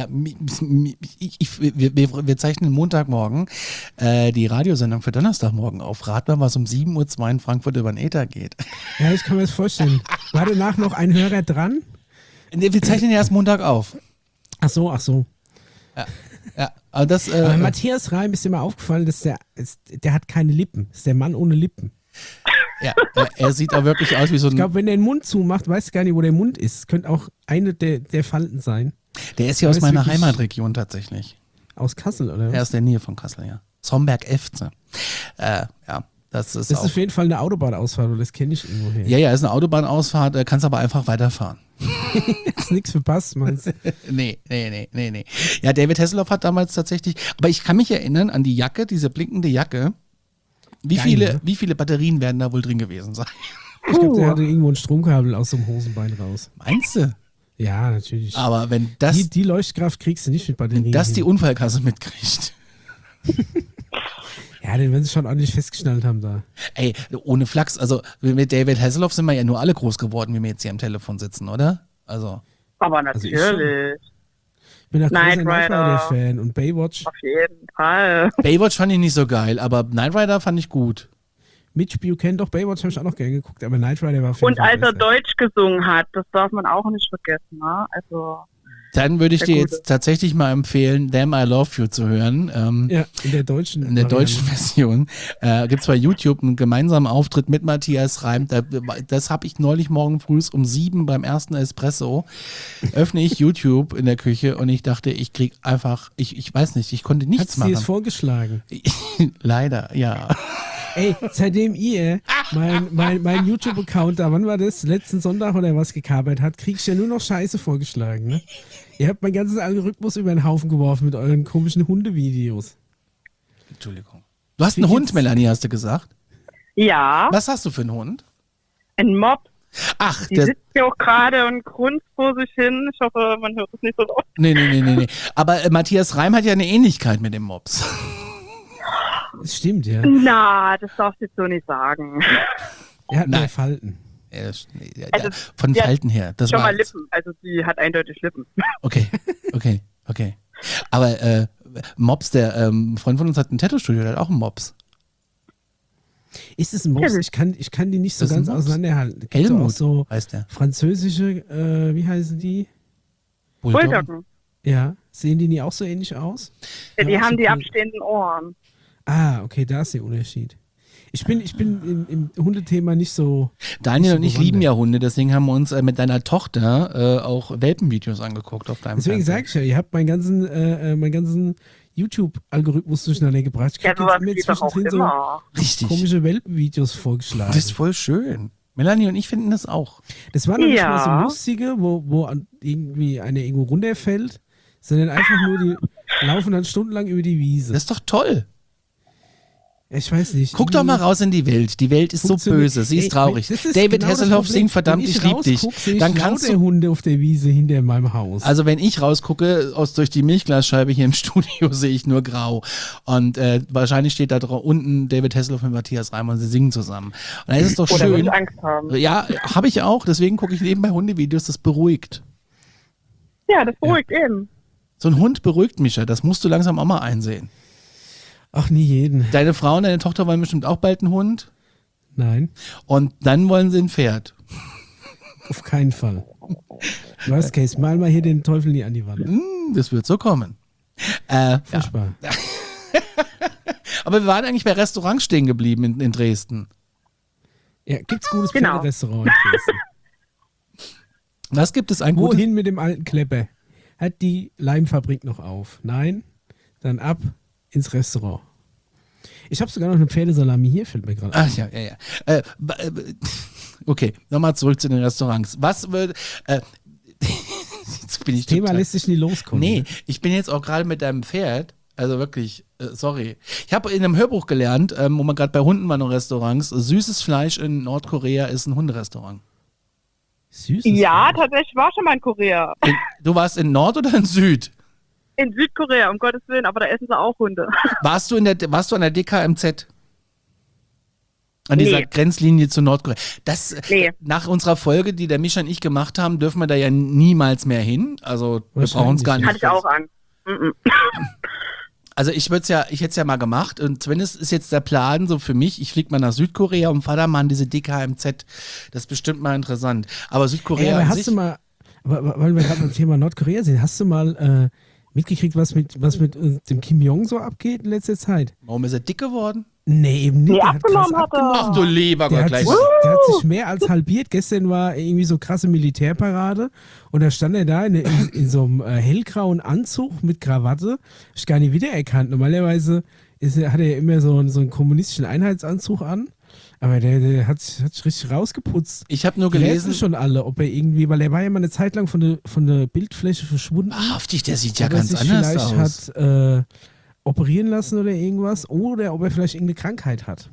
wir zeichnen Montagmorgen die Radiosendung für Donnerstagmorgen auf. Rat mal, was um 7:02 Uhr in Frankfurt über den Äther geht. Ja, ich kann mir das vorstellen. War danach noch ein Hörer dran? Nee, wir zeichnen ja erst Montag auf. Ach so. Ja, aber das. Aber Matthias Reim ist dir mal aufgefallen, dass der hat keine Lippen. Das ist der Mann ohne Lippen. Ja, er sieht auch wirklich aus wie so ein. Ich glaube, wenn er den Mund zumacht, weißt du gar nicht, wo der Mund ist. Es könnte auch eine der Falten sein. Der ist ja aus meiner Heimatregion tatsächlich. Aus Kassel, oder was? Er ist in der Nähe von Kassel, ja. Somberg-Efze. Ja, das ist Das auch. ist auf jeden Fall eine Autobahnausfahrt, das kenne ich irgendwoher. Ja, ist eine Autobahnausfahrt, kannst aber einfach weiterfahren. Ist nichts verpasst, meinst du? Nee. Ja, David Hasselhoff hat damals tatsächlich, aber ich kann mich erinnern an die Jacke, diese blinkende Jacke. Wie viele Batterien werden da wohl drin gewesen sein? Ich glaube, der hatte irgendwo ein Stromkabel aus dem Hosenbein raus. Meinst du? Ja, natürlich. Aber wenn das, Die Leuchtkraft kriegst du nicht mit Batterien. wenn das die hin. Unfallkasse mitkriegt. Ja, den werden sie schon ordentlich festgeschnallt haben da. Ey, ohne Flachs, also mit David Hasselhoff sind wir ja nur alle groß geworden, wie wir jetzt hier am Telefon sitzen, oder? Also. Aber Also ich natürlich. Ich bin auch großer Knight Knight Rider. Rider-Fan und Baywatch. Auf jeden Fall. Baywatch fand ich nicht so geil, aber Knight Rider fand ich gut. Mitch Buchanan, doch, Baywatch habe ich auch noch gerne geguckt, aber Knight Rider war auf jeden Und Fall als er besser. Deutsch gesungen hat, das darf man auch nicht vergessen, ne? Also, Dann würde ich Der dir Gute. jetzt tatsächlich mal empfehlen, Damn I Love You zu hören. Ja, in der deutschen In der Variante. deutschen Version gibt es bei YouTube einen gemeinsamen Auftritt mit Matthias Reim. Das habe ich neulich morgen früh um 7 beim ersten Espresso. Öffne ich YouTube in der Küche und ich dachte, ich krieg einfach, ich weiß nicht, ich konnte nichts Hat's dir es machen. vorgeschlagen? Leider, ja. Ey, seitdem ihr mein YouTube-Account da, wann war das? Letzten Sonntag oder was gekabelt hat, krieg ich ja nur noch Scheiße vorgeschlagen, ne? Ihr habt meinen ganzen Algorithmus über den Haufen geworfen mit euren komischen Hundevideos. Entschuldigung. Du hast einen Hund, Melanie, hast du gesagt? ja, Was hast du für einen Hund? ein Mob. Ach, Die sitzt hier auch gerade und grunzt vor sich hin. Ich hoffe, man hört es nicht so laut. Nee. Aber Matthias Reim hat ja eine Ähnlichkeit mit dem Mops. Das stimmt, ja. Na, das darfst du jetzt so nicht sagen. Er hat Nein. mehr Falten. Also, Von die hat Falten her. Das Schon war mal Lippen. Also, die hat eindeutig Lippen. Okay. Aber Mops, der Freund von uns hat ein Tattoo-Studio, der hat auch einen Mops. Ist es ein Mops? Ja, Ich kann die nicht so das ist ein ganz Mops. auseinanderhalten. Gibt doch auch Helmut so heißt der. französische, wie heißen die? Bulldoggen. Ja, sehen die nie auch so ähnlich aus? Ja, die Ja, haben so die cool. abstehenden Ohren. Ah, okay, da ist der Unterschied. Ich bin im Hundethema nicht so. Daniel und nicht ich so lieben bewandert. ja Hunde, deswegen haben wir uns mit deiner Tochter auch Welpenvideos angeguckt auf deinem Deswegen Fernseher. sage ich ja, ihr habt meinen ganzen YouTube-Algorithmus durcheinander gebracht. Ich Ja, krieg sowas jetzt immer geht doch auch zwischendrin so immer. Richtig. komische Welpenvideos vorgeschlagen. Das ist voll schön. Melanie und ich finden das auch. Das war noch nicht mal so Ja. lustige, wo irgendwie eine irgendwo runterfällt, sondern einfach nur die laufen dann stundenlang über die Wiese. Das ist doch toll. Ich weiß nicht. Guck doch mal raus in die Welt. Die Welt ist so Funktioniert- böse. Sie Ey, ist traurig. das ist David genau das Hasselhoff Problem. singt verdammt, Wenn ich lieb dich. rausguck, sehe ich Dann kannst lauter du. Hunde auf der Wiese hinter meinem Haus. Also wenn ich rausgucke durch die Milchglasscheibe hier im Studio, sehe ich nur grau. Und wahrscheinlich steht da unten David Hasselhoff und Matthias Reim und sie singen zusammen. Und dann ist es doch Oder würde schön. ich Angst haben. Ja, habe ich auch. Deswegen gucke ich nebenbei Hundevideos. Das beruhigt. Ja, das beruhigt eben. So ein Hund beruhigt mich ja. Das musst du langsam auch mal einsehen. Ach, nie jeden. Deine Frau und deine Tochter wollen bestimmt auch bald einen Hund. Nein, Und dann wollen sie ein Pferd. auf keinen Fall. Worst case, mal hier den Teufel nie an die Wand. Das wird so kommen. Ja. Furchtbar. Aber wir waren eigentlich bei Restaurants stehen geblieben in Dresden. Ja, gibt's gutes Genau. Pferderestaurant in Dresden? Was gibt es ein gutes? Wohin mit dem alten Klepper? Hat die Leimfabrik noch auf? Nein? Dann ab ins Restaurant. Ich habe sogar noch eine Pferdesalami hier, fällt mir gerade ein. Ach ja. Okay, nochmal zurück zu den Restaurants. Was wird. Jetzt bin ich Das Thema total- lässt sich nie loskommen. Nee, ne? ich bin jetzt auch gerade mit deinem Pferd, also wirklich, sorry. Ich habe in einem Hörbuch gelernt, wo man gerade bei Hunden war, noch Restaurants, süßes Fleisch in Nordkorea ist ein Hunderestaurant. Süßes Ja, Fleisch. tatsächlich war schon mal in Korea. Du warst in Nord oder in Süd? In Südkorea, um Gottes Willen, aber da essen sie auch Hunde. Warst du an der DKMZ? An dieser Nee. Grenzlinie zu Nordkorea. Das, Nee. nach unserer Folge, die der Mischa und ich gemacht haben, dürfen wir da ja niemals mehr hin. Also wir brauchen es gar nicht. Hatte ich auch Angst. Mhm. Also ich hätte es ja mal gemacht und zumindest ist jetzt der Plan so für mich, ich fliege mal nach Südkorea und fahre da mal an diese DKMZ. Das ist bestimmt mal interessant. Aber Südkorea aber an hast sich, du mal, weil wir gerade beim Thema Nordkorea sind, hast du mal mitgekriegt, was mit dem Kim Jong so abgeht in letzter Zeit? warum ist er dick geworden? Nee, eben nicht. Nee, Der hat krass abgenommen hat er. Ach du lieber Der Gott, hat, gleich. der hat sich mehr als halbiert. Gestern war irgendwie so krasse Militärparade und da stand er da in so einem hellgrauen Anzug mit Krawatte. Ich gar nicht wiedererkannt. Normalerweise hat er ja immer so einen kommunistischen Einheitsanzug an, aber der hat sich richtig rausgeputzt. Ich habe nur Die gelesen, wissen schon alle, ob er irgendwie, weil er war ja mal eine Zeit lang von der Bildfläche verschwunden. wahrhaftig, der sieht ja ob er ganz sich anders vielleicht aus. hat operieren lassen oder irgendwas oder ob er vielleicht irgendeine Krankheit hat.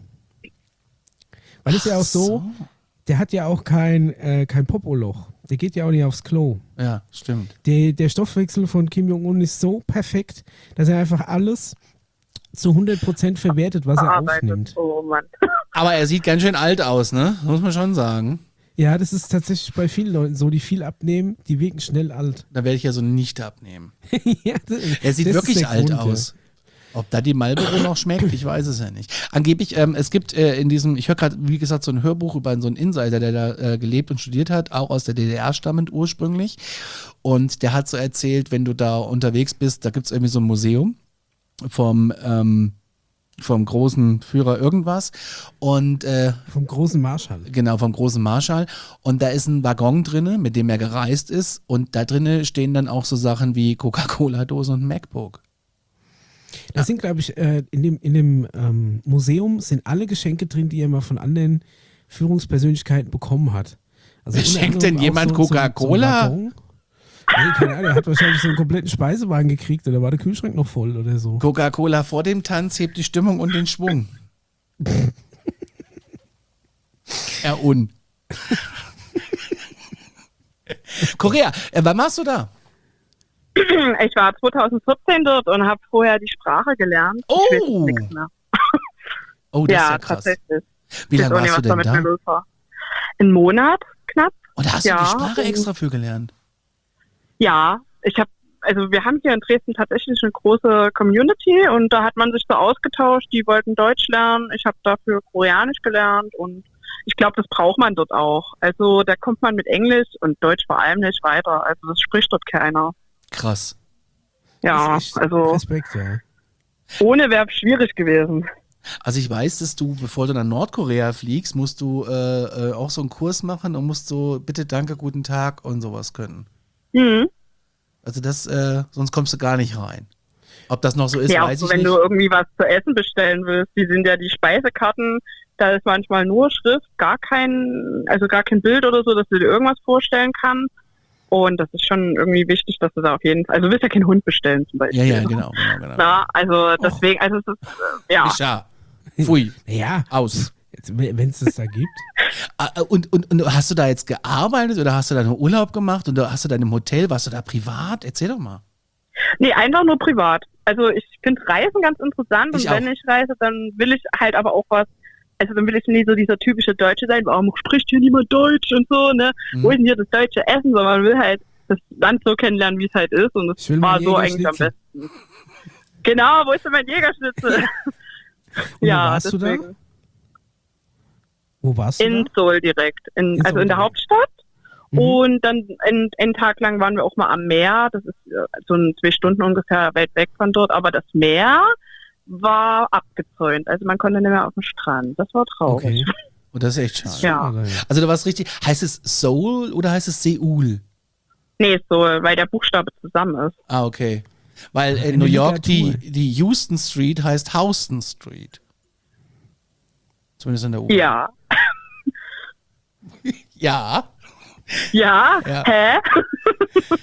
Weil es ja auch so, der hat ja auch kein Popoloch. Der geht ja auch nicht aufs Klo. Ja, stimmt. Der Stoffwechsel von Kim Jong-un ist so perfekt, dass er einfach alles zu 100% verwertet, was er Verarbeitet. aufnimmt. Oh Mann. Aber er sieht ganz schön alt aus, ne? Muss man schon sagen. Ja, das ist tatsächlich bei vielen Leuten so, die viel abnehmen, die wirken schnell alt. Da werde ich ja so nicht abnehmen. Ja, Er sieht das ist wirklich der alt Grund, ja. aus. Ob da die Marlboro noch schmeckt, ich weiß es ja nicht. Angeblich, es gibt in diesem, ich höre gerade, wie gesagt, so ein Hörbuch über so einen Insider, der da gelebt und studiert hat, auch aus der DDR stammend ursprünglich. Und der hat so erzählt, wenn du da unterwegs bist, da gibt es irgendwie so ein Museum vom großen Führer irgendwas. Und Vom großen Marschall. genau, vom großen Marschall. Und da ist ein Waggon drinne, mit dem er gereist ist. Und da drinne stehen dann auch so Sachen wie Coca-Cola-Dose und MacBook. Da sind, glaube ich, in dem Museum sind alle Geschenke drin, die er mal von anderen Führungspersönlichkeiten bekommen hat. Also Wer unter schenkt anderem denn jemand auch so Coca-Cola? ein Waggon. Nee, keine Ahnung, er hat wahrscheinlich so einen kompletten Speisewagen gekriegt oder war der Kühlschrank noch voll oder so. Coca-Cola vor dem Tanz hebt die Stimmung und den Schwung. Korea, wann warst du da? Ich war 2014 dort und habe vorher die Sprache gelernt. Oh. Ich weiß nichts mehr. Oh, das ist Ja, ja krass. tatsächlich. Wie Ich lange weiß auch nicht, warst du was denn mit da? mir los war. Einen Monat knapp. Und da hast du Ja, die Sprache und- extra für gelernt. Ja, wir haben hier in Dresden tatsächlich eine große Community und da hat man sich so ausgetauscht. Die wollten Deutsch lernen. Ich habe dafür Koreanisch gelernt und ich glaube, das braucht man dort auch. Also da kommt man mit Englisch und Deutsch vor allem nicht weiter. Also das spricht dort keiner. Krass. Ja, Das ist echt also Respekt, ja. ohne wäre schwierig gewesen. Also ich weiß, dass du, bevor du nach Nordkorea fliegst, musst du auch so einen Kurs machen und musst so bitte, danke, guten Tag und sowas können. Mhm. Also das, sonst kommst du gar nicht rein. Ob das noch so ist, Ja, auch weiß so, ich wenn nicht. du irgendwie was zu essen bestellen willst, die sind ja die Speisekarten, da ist manchmal nur Schrift, gar kein Bild oder so, dass du dir irgendwas vorstellen kannst. Und das ist schon irgendwie wichtig, dass du da auf jeden Fall, also du willst ja keinen Hund bestellen zum Beispiel. Ja, genau. Na, also deswegen, also es ist, ja. Mischa. Pfui, Ja, aus. wenn es das da gibt. Und hast du da jetzt gearbeitet oder hast du da einen Urlaub gemacht oder hast du da in einem Hotel, warst du da privat? Erzähl doch mal. Nee, einfach nur privat. Also ich finde Reisen ganz interessant Ich und wenn ich reise, dann will ich halt aber auch was, also dann will ich nicht so dieser typische Deutsche sein, warum spricht hier niemand Deutsch und so, ne? Wo ist denn hier das deutsche Essen, sondern man will halt das Land so kennenlernen, wie es halt ist und Ich will das war mein so eigentlich am Jägerschnitzel. besten. Genau, wo ist denn mein Jägerschnitzel? Und wo warst du da? Wo warst du In da? Seoul direkt, In also Seoul in der direkt. Hauptstadt. Mhm. Und dann einen Tag lang waren wir auch mal am Meer. Das ist so 2 Stunden ungefähr weit weg von dort. Aber das Meer war abgezäunt. Also man konnte nicht mehr auf den Strand. Das war traurig. Okay. Und das ist echt schade. Ja. Also du warst richtig, heißt es Seoul oder heißt es Seoul? Nee, Seoul, weil der Buchstabe zusammen ist. Ah, okay. Weil in Eine New York Ligatur. die Houston Street heißt Houston Street. Zumindest in der U. Ja. Ja. Ja? Ja. Hä?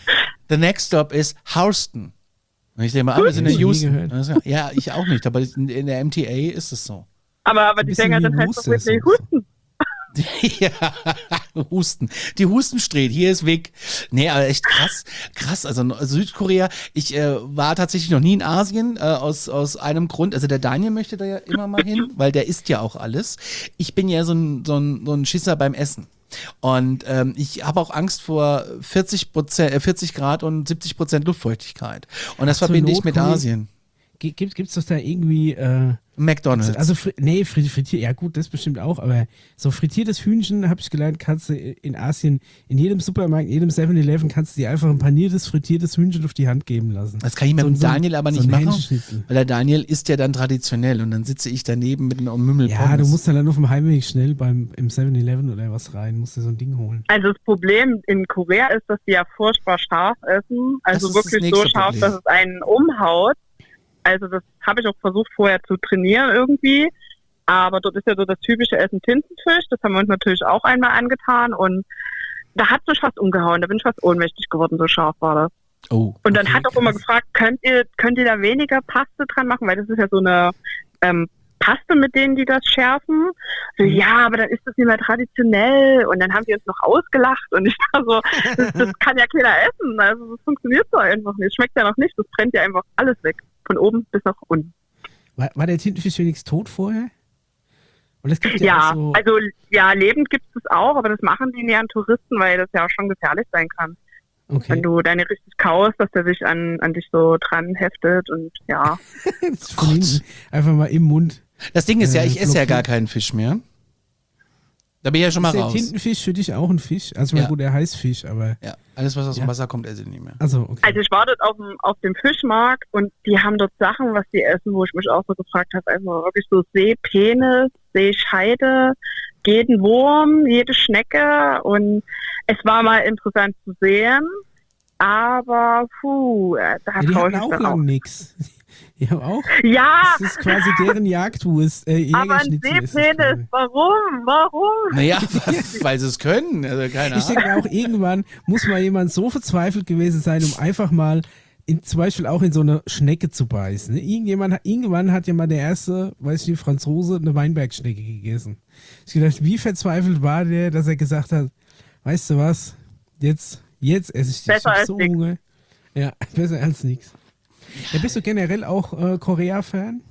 the next stop is Houston. Und ich denke mal, wir sind in nie Houston. gehört. Ja, ich auch nicht, aber in der MTA ist es so. Aber die bisschen Sängerin wie heißt doch Wooster Whitney ist Houston. Ja, Husten. Die Hustenstreet, hier ist weg. Nee, aber echt krass. Krass, also Südkorea, ich war tatsächlich noch nie in Asien, aus einem Grund, also der Daniel möchte da ja immer mal hin, weil der isst ja auch alles. Ich bin ja so ein Schisser beim Essen. Und ich habe auch Angst vor 40 Grad und 70% Luftfeuchtigkeit. Und das verbinde ich mit Asien. Gibt's doch da irgendwie McDonald's. Also frittiert, ja gut, das bestimmt auch, aber so frittiertes Hühnchen, habe ich gelernt, kannst du in Asien, in jedem Supermarkt, in jedem 7-Eleven kannst du dir einfach ein paniertes, frittiertes Hühnchen auf die Hand geben lassen. Das kann ich mit dem Daniel aber nicht machen, Hähnchenschnitzel. weil der Daniel isst ja dann traditionell und dann sitze ich daneben mit einem Mümmel Ja, Pommes. du musst dann auf dem Heimweg schnell im 7-Eleven oder was rein, musst dir so ein Ding holen. Also das Problem in Korea ist, dass die ja furchtbar scharf essen. Also Das ist das wirklich nächste so scharf, Problem. dass es einen umhaut. Also das habe ich auch versucht vorher zu trainieren irgendwie. Aber dort ist ja so das typische Essen Tintenfisch. Das haben wir uns natürlich auch einmal angetan. Und da hat es mich fast umgehauen. Da bin ich fast ohnmächtig geworden, so scharf war das. Oh, Und dann okay, hat auch immer krass. gefragt, könnt ihr da weniger Paste dran machen? Weil das ist ja so eine Paste, mit denen die das schärfen. So, ja, aber dann ist das nicht mehr traditionell. Und dann haben die uns noch ausgelacht. Und ich war so, das kann ja keiner essen. Also das funktioniert so einfach nicht. Schmeckt ja noch nicht. Das brennt ja einfach alles weg. Von oben bis nach unten. War der Tintenfisch wenigstens tot vorher? Und das gibt Ja, auch so, also ja, lebend gibt es das auch, aber das machen die nicht an Touristen, weil das ja auch schon gefährlich sein kann. Wenn okay. du deine richtig kaust, dass der sich an dich so dran heftet und ja. Von hinten einfach mal im Mund. Das Ding ist ja, ich esse ja blockiert. gar keinen Fisch mehr. Da bin ich ja schon mal Ist der raus. Tintenfisch für dich auch ein Fisch? Also, ich meine, Ja. gut, der heißt Fisch, aber. Ja, alles, was aus dem Ja. Wasser kommt, esse ich nicht mehr. Also, okay. Also ich war dort auf dem Fischmarkt und die haben dort Sachen, was die essen, wo ich mich auch so gefragt habe, also wirklich so Seepenis, Seescheide, jeden Wurm, jede Schnecke und es war mal interessant zu sehen, aber da Ja, die traue hatten ich mich auch dann auch. lang nix. Die haben auch. Ja, Das ist quasi deren Jagdwurst. aber ein Jägerschnitzel ist das Seepenis, quasi. warum? Naja, weil sie es können. Also keine Ich denke Ahnung. mir auch, irgendwann muss mal jemand so verzweifelt gewesen sein, um einfach mal zum Beispiel auch in so eine Schnecke zu beißen. Ne? Irgendwann hat ja mal der erste, weiß ich nicht, Franzose eine Weinbergschnecke gegessen. Ich gedacht, wie verzweifelt war der, dass er gesagt hat, weißt du was, jetzt esse ich dich. Besser Ich hab als so nix. Hunger. Ja, besser als nichts. Ja, bist du generell auch Korea-Fan?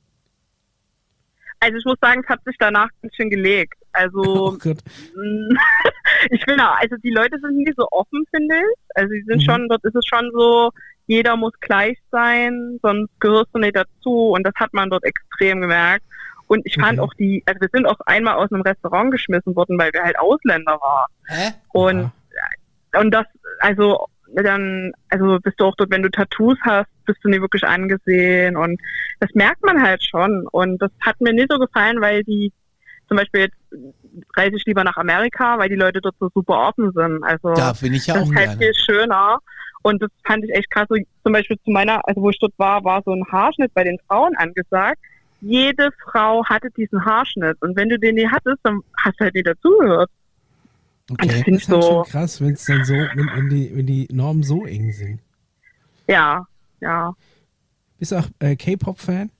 Also ich muss sagen, es hat sich danach ganz schön gelegt. Also Oh Gott. ich will auch, also die Leute sind nicht so offen, finde ich. Also die sind Mhm. schon, dort ist es schon so, jeder muss gleich sein, sonst gehörst du nicht dazu und das hat man dort extrem gemerkt. Und ich fand Okay. auch also wir sind auch einmal aus einem Restaurant geschmissen worden, weil wir halt Ausländer waren. Hä? Und, und das, also bist du auch dort, wenn du Tattoos hast, bist du nicht wirklich angesehen und das merkt man halt schon und das hat mir nicht so gefallen, weil die zum Beispiel jetzt reise ich lieber nach Amerika, weil die Leute dort so super offen sind. Also Da bin ich ja das auch ist halt gerne. viel schöner und das fand ich echt krass. So, zum Beispiel also wo ich dort war so ein Haarschnitt bei den Frauen angesagt. Jede Frau hatte diesen Haarschnitt und wenn du den nicht hattest, dann hast du halt nicht dazugehört. Und das Okay. finde Das ich ist halt so, schon krass, wenn es dann so, wenn die Normen so eng sind. ja. Bist du auch K-Pop-Fan?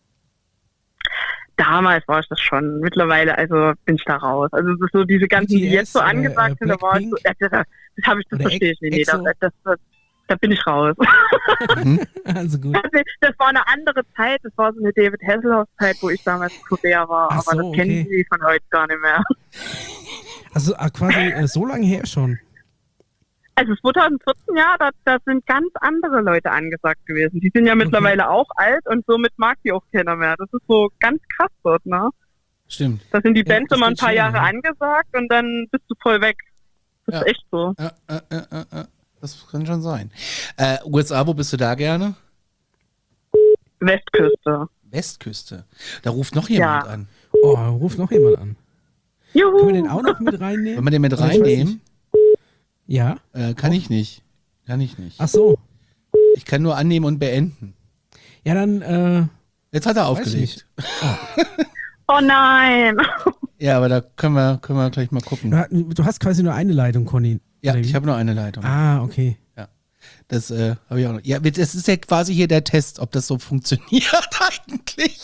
Damals war ich das schon. Mittlerweile, also bin ich da raus. Also das ist so diese ganzen, die BTS jetzt so oder, angesagt sind, da war ich so, Blackpink? das Oder verstehe ich nicht. Nee, EXO? da bin ich raus. Also gut. Das war eine andere Zeit, das war so eine David Hasselhoff-Zeit, wo ich damals in Korea war. Ach Aber so, das kennen okay. die von heute gar nicht mehr. Also quasi so lange her schon. Also 2014, ja, da sind ganz andere Leute angesagt gewesen. Die sind ja mittlerweile auch alt und somit mag die auch keiner mehr. Das ist so ganz krass dort, ne? Stimmt. Da sind die Ja, Bands das immer ein geht paar schnell, Jahre ne? angesagt und dann bist du voll weg. Das Ja. ist echt so. Das kann schon sein. USA, wo bist du da gerne? Westküste. Westküste. Da ruft noch jemand Ja. an. Oh, ruft noch jemand an. Juhu! Können wir den auch noch mit reinnehmen? Wenn wir den mit Oder ich weiß reinnehmen, nicht. Ja. kann ich nicht. Kann ich nicht. Ach so. Ich kann nur annehmen und beenden. Ja, dann, Jetzt hat er weiß ich aufgelegt. nicht. Oh nein! Ja, aber da können wir gleich mal gucken. Du hast quasi nur eine Leitung, Conny. Ja, oder wie? ich habe nur eine Leitung. Ah, okay. Das habe ich auch noch. Ja, das ist ja quasi hier der Test, ob das so funktioniert eigentlich.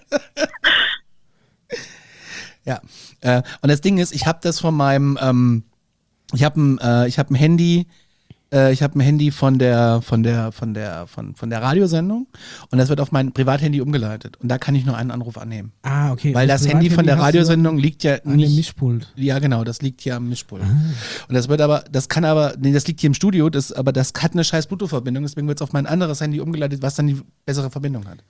Ja. Und das Ding ist, ich habe das von meinem, ich habe ein Handy. Ich habe ein Handy von der Radiosendung und das wird auf mein Privathandy umgeleitet und da kann ich nur einen Anruf annehmen. Ah, okay. Weil das Handy von der Radiosendung liegt ja an nicht. dem Mischpult. Ja, genau, das liegt hier am Mischpult. Und das liegt hier im Studio, das hat eine scheiß Bluetooth-Verbindung, deswegen wird es auf mein anderes Handy umgeleitet, was dann die bessere Verbindung hat.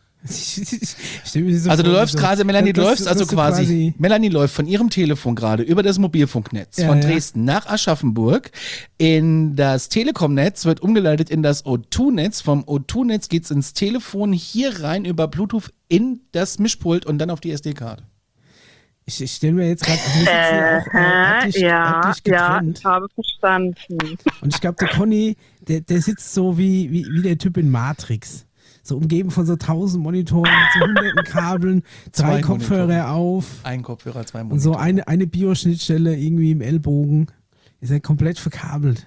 Also du läufst gerade, Melanie, Melanie läuft von ihrem Telefon gerade über das Mobilfunknetz von Dresden nach Aschaffenburg in das Telekom-Netz, wird umgeleitet in das O2-Netz. Vom O2-Netz geht's ins Telefon hier rein über Bluetooth in das Mischpult und dann auf die SD-Karte. Ich stelle mir jetzt gerade, wir sitzen ja auch örtlich getrennt. Ich habe verstanden. Und ich glaube, der Conny, der sitzt so wie der Typ in Matrix. So umgeben von so 1000 Monitoren, mit so hunderten Kabeln, 3 Kopfhörer auf. Ein Kopfhörer, 2 Monitore. Und so eine Bioschnittstelle irgendwie im Ellbogen. Ist ja komplett verkabelt.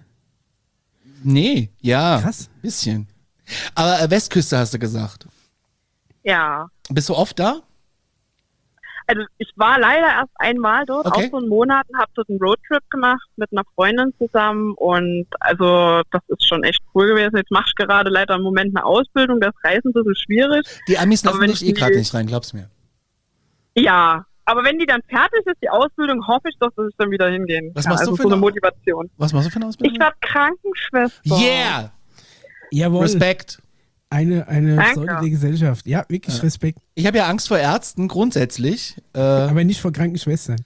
Nee, ja. Krass. Bisschen. Aber Westküste hast du gesagt. Ja. Bist du oft da? Also ich war leider erst einmal dort, Okay. auch so einen Monat, habe dort einen Roadtrip gemacht mit einer Freundin zusammen und also das ist schon echt cool gewesen. Jetzt mache ich gerade leider im Moment eine Ausbildung, das Reisen ist ein bisschen schwierig. Die Amis Aber lassen wenn dich ich gerade nicht rein, glaub's mir. Ja, aber wenn die dann fertig ist, die Ausbildung, hoffe ich doch, dass ich dann wieder hingehen Was kann. machst du also für so eine eine- Motivation. Was machst du für eine Ausbildung? Ich werde Krankenschwester. Yeah! Jawohl. Respekt. Eine Danke. Säule der Gesellschaft. Ja, wirklich Respekt. Ich habe ja Angst vor Ärzten grundsätzlich. Aber nicht vor Krankenschwestern.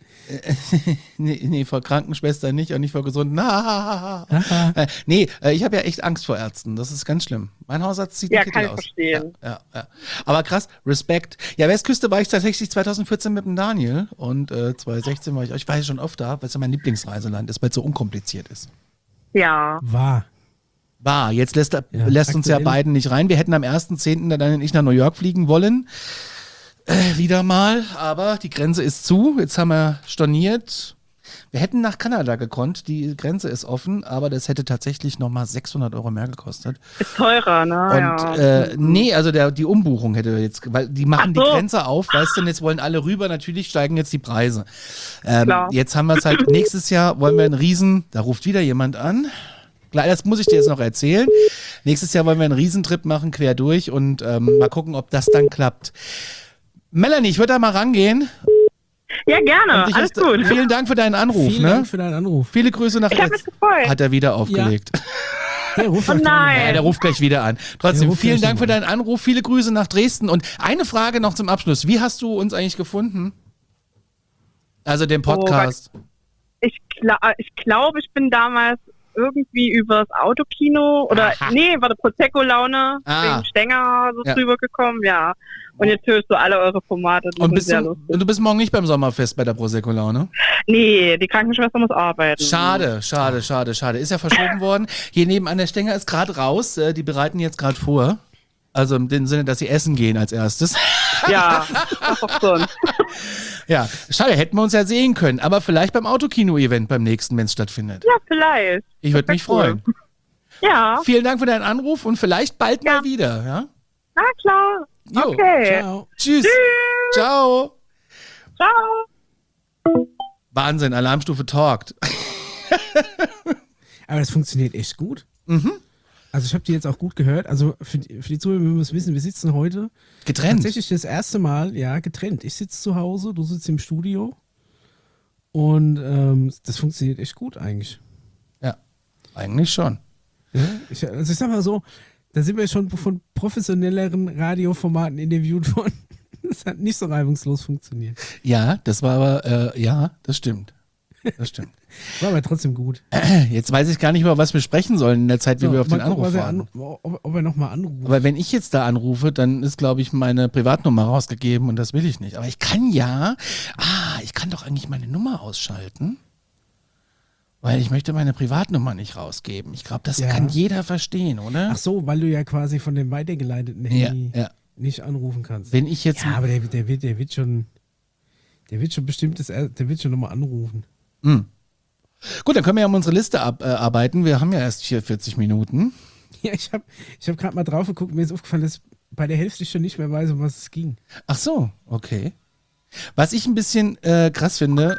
Nee, vor Krankenschwestern nicht und nicht vor gesunden. Ich habe ja echt Angst vor Ärzten. Das ist ganz schlimm. Mein Hausarzt zieht Ja, den kann Kittel ich aus. verstehen. Ja. Aber krass, Respekt. Ja, Westküste war ich tatsächlich 2014 mit dem Daniel und 2016 war ich war ja schon oft da, weil es ja mein Lieblingsreiseland ist, weil es so unkompliziert ist. Ja. War. Jetzt lässt uns ja aktuell. beiden nicht rein. Wir hätten am 1.10. dann nicht nach New York fliegen wollen. Wieder mal, aber die Grenze ist zu. Jetzt haben wir storniert. Wir hätten nach Kanada gekonnt. Die Grenze ist offen, aber das hätte tatsächlich nochmal 600 € mehr gekostet. Ist teurer, ne? Und nee, also die Umbuchung hätte jetzt, weil die machen Ach so. die Grenze auf, weißt du, und jetzt wollen alle rüber, natürlich steigen jetzt die Preise. Klar. Jetzt haben wir es halt, nächstes Jahr wollen wir einen Riesen, da ruft wieder jemand an. Klar, das muss ich dir jetzt noch erzählen. Nächstes Jahr wollen wir einen Riesentrip machen, quer durch und mal gucken, ob das dann klappt. Melanie, ich würde da mal rangehen. Ja, gerne. Und dich Alles jetzt- gut. Vielen Dank für deinen Anruf. Vielen Dank für deinen Anruf. Viele Grüße nach Ich hab mich gefreut. Hat er wieder aufgelegt. Der ruft Oh euch nein. Ja, der ruft gleich wieder an. Der Trotzdem, ruft vielen gleich Dank für wieder deinen Anruf. Viele Grüße nach Dresden. Und eine Frage noch zum Abschluss. Wie hast du uns eigentlich gefunden? Also den Podcast. Ich glaube, ich bin damals irgendwie übers Autokino oder war der Prosecco-Laune wegen Stenger so Ja. drüber gekommen, ja. Und jetzt hörst du alle eure Formate, die sind sehr lustig. Und du bist morgen nicht beim Sommerfest bei der Prosecco-Laune? Nee, die Krankenschwester muss arbeiten. Schade. Ist ja verschoben worden. Hier nebenan der Stenger ist gerade raus. Die bereiten jetzt gerade vor. Also im dem Sinne, dass sie essen gehen als erstes. Ja, das auch sonst. Ja, schade, hätten wir uns ja sehen können. Aber vielleicht beim Autokino-Event beim nächsten, wenn es stattfindet. Ja, vielleicht. Ich würde mich wär cool. freuen. Ja, Vielen Dank für deinen Anruf und vielleicht bald Ja. mal wieder. Ja? na klar. Jo. Okay. Ciao. Tschüss. Ciao. Ciao. Wahnsinn, Alarmstufe talkt. Aber das funktioniert echt gut. Mhm. Also ich habe die jetzt auch gut gehört. Also für die Zuhörer, wir müssen wissen, wir sitzen heute Getrennt. tatsächlich das erste Mal, ja, getrennt. Ich sitze zu Hause, du sitzt im Studio. Und das funktioniert echt gut eigentlich. Ja, eigentlich schon. Ja, ich sag mal so, da sind wir schon von professionelleren Radioformaten interviewt worden. Das hat nicht so reibungslos funktioniert. Ja, das war aber, ja, das stimmt. Das stimmt. War aber trotzdem gut. Jetzt weiß ich gar nicht mehr, was wir sprechen sollen in der Zeit, wie So, wir auf den mal gucken, Anruf was warten. ob er nochmal anruft. Aber wenn ich jetzt da anrufe, dann ist, glaube ich, meine Privatnummer rausgegeben und das will ich nicht. Aber ich kann ich kann doch eigentlich meine Nummer ausschalten, weil ich möchte meine Privatnummer nicht rausgeben. Ich glaube, das Ja. kann jeder verstehen, oder? Ach so, weil du ja quasi von dem weitergeleiteten Handy ja. nicht anrufen kannst. Wenn ich jetzt... Ja, aber der wird schon bestimmt der wird schon nochmal anrufen. Gut, dann können wir ja um unsere Liste arbeiten. Wir haben ja erst 44 Minuten. Ja, ich hab gerade mal drauf geguckt, mir ist aufgefallen, dass bei der Hälfte ich schon nicht mehr weiß, um was es ging. Ach so, okay. Was ich ein bisschen krass finde,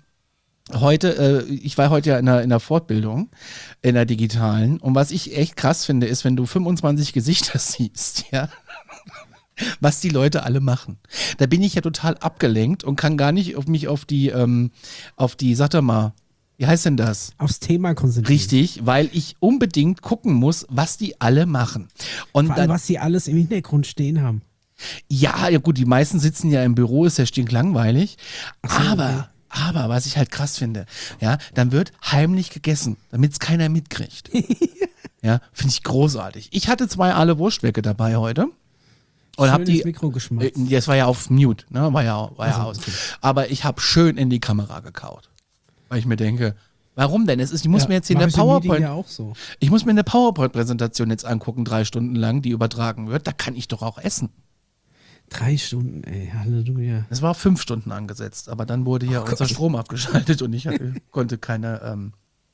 ich war heute ja in der Fortbildung, in der digitalen, und was ich echt krass finde, ist, wenn du 25 Gesichter siehst, ja, was die Leute alle machen. Da bin ich ja total abgelenkt und kann gar nicht mich auf die, sag doch mal, wie heißt denn das? Aufs Thema konzentrieren. Richtig, weil ich unbedingt gucken muss, was die alle machen. Und Vor allem, dann, was sie alles im Hintergrund stehen haben. ja, gut, die meisten sitzen ja im Büro, ist ja stinklangweilig. Aber was ich halt krass finde, ja, dann wird heimlich gegessen, damit es keiner mitkriegt. Ja, finde ich großartig. Ich hatte 2 Aale Wurstwecke dabei heute. Und hab die Mikro geschmatzt. das war ja auf Mute, ne? War ja aus. okay. Aber ich habe schön in die Kamera gekaut. Weil ich mir denke, warum denn? Ich muss mir jetzt hier mach eine ich im Meeting PowerPoint. ja auch so. Ich muss mir eine PowerPoint-Präsentation jetzt angucken, 3 Stunden lang, die übertragen wird. Da kann ich doch auch essen. 3 Stunden, ey, Halleluja. Es war 5 Stunden angesetzt, aber dann wurde ja unser Strom abgeschaltet und ich konnte keine.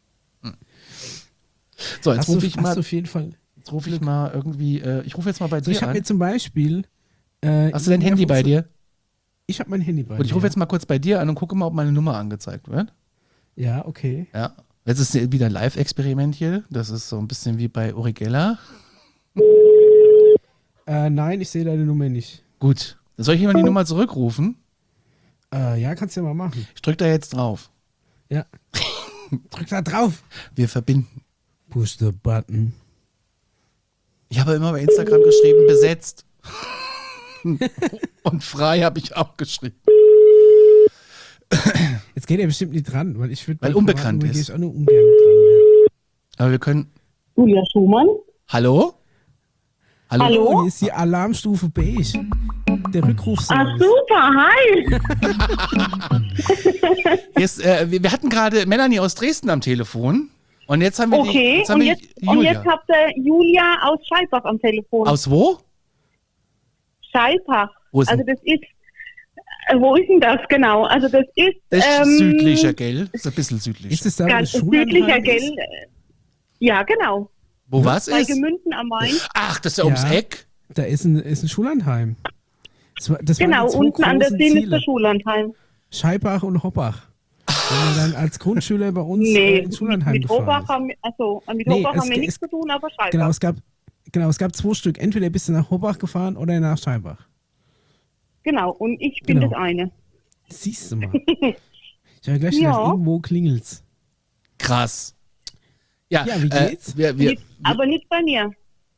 So, jetzt rufe ich mal. Auf jeden Fall. Jetzt rufe ich mal irgendwie. Ich rufe jetzt mal bei So, dir ich habe an. mir zum Beispiel. Hast du dein Handy bei dir? Ich habe mein Handy bei mir. Und ich rufe jetzt mal kurz bei dir an und gucke mal, ob meine Nummer angezeigt wird. Ja, okay. Ja. Jetzt ist wieder ein Live-Experiment hier. Das ist so ein bisschen wie bei Uri Geller. Nein, ich sehe deine Nummer nicht. Gut. Soll ich jemand die Nummer zurückrufen? Ja, kannst du ja mal machen. Ich drücke da jetzt drauf. Ja. Drück da drauf. Wir verbinden. Push the button. Ich habe immer bei Instagram geschrieben, besetzt. Und frei habe ich auch geschrieben. Jetzt geht er bestimmt nicht dran, weil ich würde. Weil unbekannt ist. Gehe ich auch nur ungern dran. Aber wir können. Julia Schumann. Hallo? Hallo? Oh, hier ist die Alarmstufe beige. Der Rückrufservice. Ach super, hi. Hier ist, wir hatten gerade Melanie aus Dresden am Telefon. Und jetzt haben wir Okay, jetzt haben wir und Julia. jetzt habt ihr Julia aus Scheibach am Telefon. Aus wo? Scheibach. Wo ist Also denn- das ist, wo ist denn das genau? Also das ist, Das ist südlicher, gell? Das ist ein bisschen südlich. Ist es da, wo ganz das Schullandheim südlicher, ist? gell? Ja, genau. Wo was Bei ist? Gemünden am Main. Ach, das ist ja ums Ja. Eck. Da ist ein Schullandheim. Das waren Genau, die zwei unten an der großen Szene ist Ziele. der Schullandheim. Scheibach und Hoppach. Wenn man dann als Grundschüler bei uns Nee, ins Schullandheim mit gefahren Hobbach ist. haben wir, also mit Nee, Hobbach es- haben wir es- nichts zu tun, aber Scheibach. Genau, es gab 2 Stück. Entweder bist du nach Hoppach gefahren oder nach Scheibach. Genau, und ich bin Genau. das eine. Siehst du mal. Ich habe gleich Ja. gedacht, irgendwo klingelt's. Krass. Ja, Ja, wie geht's? Aber nicht bei mir.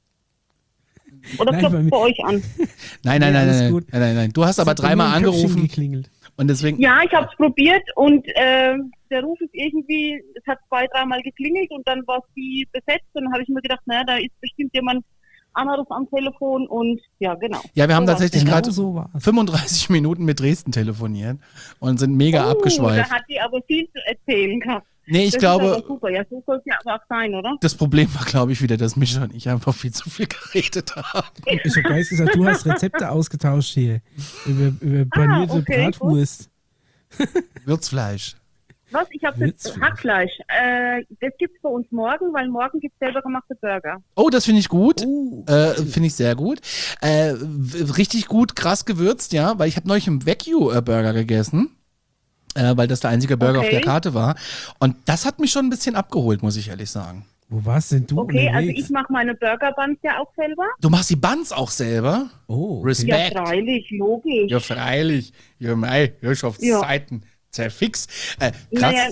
Oder Nein, klopft bei mir- bei euch an? Nein, alles gut. nein. Du hast aber Es hat bei mir dreimal im Köpfchen angerufen geklingelt. und deswegen. Ja, ich habe es probiert und der Ruf ist irgendwie, es hat 2, 3 Mal geklingelt und dann war es wie besetzt und dann habe ich mir gedacht, naja, da ist bestimmt jemand anderes am Telefon und ja, genau. Ja, wir haben So war's. tatsächlich Genau gerade so war's. 35 Minuten mit Dresden telefoniert und sind mega abgeschweift. Da hat die aber viel zu erzählen gehabt. Nee, ich Das glaube, ist aber super. Ja, so soll es ja aber auch sein, oder? das Problem war, glaube ich, wieder, dass Mischa und ich einfach viel zu viel geredet haben. Ich habe gleich gesagt, du hast Rezepte ausgetauscht hier. Über panierte okay, Bratwurst. Würzfleisch. Was? Ich habe jetzt Witzfleisch. Hackfleisch. Das gibt's bei uns morgen, weil morgen gibt's selber gemachte Burger. Oh, das finde ich gut. Oh, Finde ich sehr gut. Richtig gut, krass gewürzt, ja, weil ich habe neulich einen Wagyu-Burger gegessen. Weil das der einzige Burger auf der Okay. Karte war. Und das hat mich schon ein bisschen abgeholt, muss ich ehrlich sagen. wo warst denn du Okay, also unterwegs? ich mache meine Burger Buns ja auch selber. Du machst die Buns auch selber? Oh, okay. Respekt. Ja, freilich, logisch. Ja, freilich. Ja, mei, Herrschaftszeiten. Zerfix. Krass. Naja,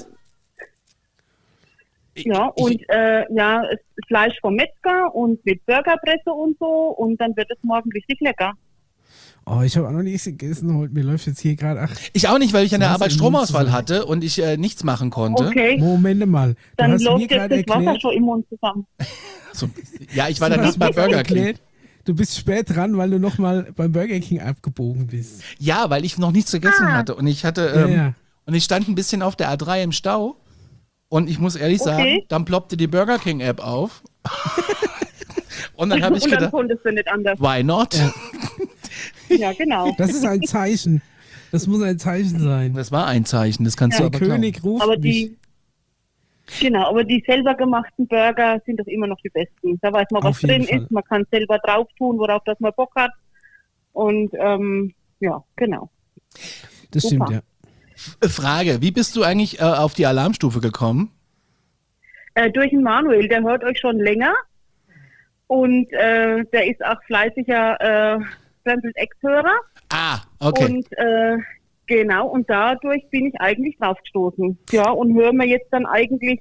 ja, und es ist Fleisch vom Metzger und mit Burgerpresse und so und dann wird es morgen richtig lecker. Oh, ich habe auch noch nichts gegessen heute. Mir läuft jetzt hier gerade. Ach, Ich auch nicht, weil ich an der Was Arbeit im Stromausfall Mund hatte und ich nichts machen konnte. Okay, Moment mal. Du dann hast mir läuft jetzt gerade das Wasser erklärt, schon im Mund zusammen. So, ja, ich war du dann hast nicht bei mir gerade Burger King. erklärt, du bist spät dran, weil du nochmal beim Burger King abgebogen bist. Ja, weil ich noch nichts gegessen hatte und ich hatte Ja. und ich stand ein bisschen auf der A3 im Stau und ich muss ehrlich sagen, Okay. dann ploppte die Burger King App auf. Und dann habe ich und dann gedacht, konntest du nicht anders. why not? Ja. Ja, genau. Das ist ein Zeichen. Das muss ein Zeichen sein. Das war ein Zeichen, das kannst du Der aber glauben. König ruft Aber mich. die, Genau, aber die selber gemachten Burger sind doch immer noch die besten. Da weiß man, was Auf jeden drin Fall. ist. Man kann selber drauf tun, worauf das man Bock hat. Und ja, genau. Das Super. stimmt, ja. Frage, wie bist du eigentlich auf die Alarmstufe gekommen? Durch den Manuel, der hört euch schon länger. Und der ist auch fleißiger Scrambled Eggs-Hörer. Ah, okay. Und genau, und dadurch bin ich eigentlich draufgestoßen. Ja, und höre mir jetzt dann eigentlich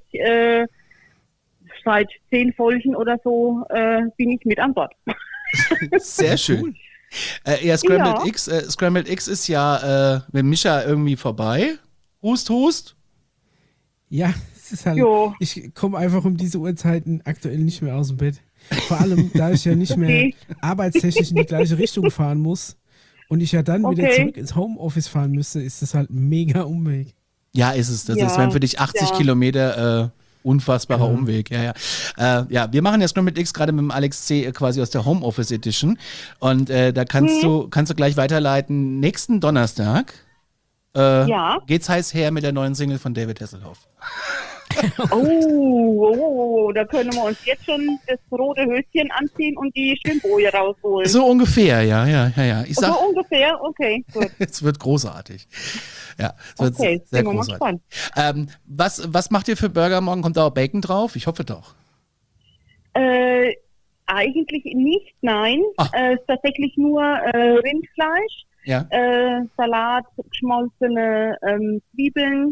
seit 10 Folgen oder so bin ich mit an Bord. Sehr schön. Ja, Scrambled Eggs ist ja mit Mischa irgendwie vorbei. Hust, hust. Ja, es ist halt, Jo. ich komme einfach um diese Uhrzeiten aktuell nicht mehr aus dem Bett. Vor allem, da ich ja nicht mehr Okay. arbeitstechnisch in die gleiche Richtung fahren muss und ich ja dann wieder Okay. zurück ins Homeoffice fahren müsste, ist das halt ein mega Umweg. Ja, ist es. Das Ja, ist, wenn für dich 80 ja. Kilometer unfassbarer Umweg. Ja, ja. Ja, wir machen ja Scrambled Eggs gerade mit dem Alex C. quasi aus der Homeoffice Edition. Und da kannst du gleich weiterleiten. Nächsten Donnerstag Ja. geht's heiß her mit der neuen Single von David Hasselhoff. Oh, da können wir uns jetzt schon das rote Höschen anziehen und die Schwimmboje rausholen. So ungefähr, ja. Ich sag, So ungefähr? Okay, gut. es wird großartig. Ja, es wird Okay, sehr sind wir mal großartig. gespannt. Was macht ihr für Burger morgen? Kommt da auch Bacon drauf? Ich hoffe doch. Eigentlich nicht, nein. Ah. Es ist tatsächlich nur Rindfleisch, Ja. Salat, geschmolzene Zwiebeln,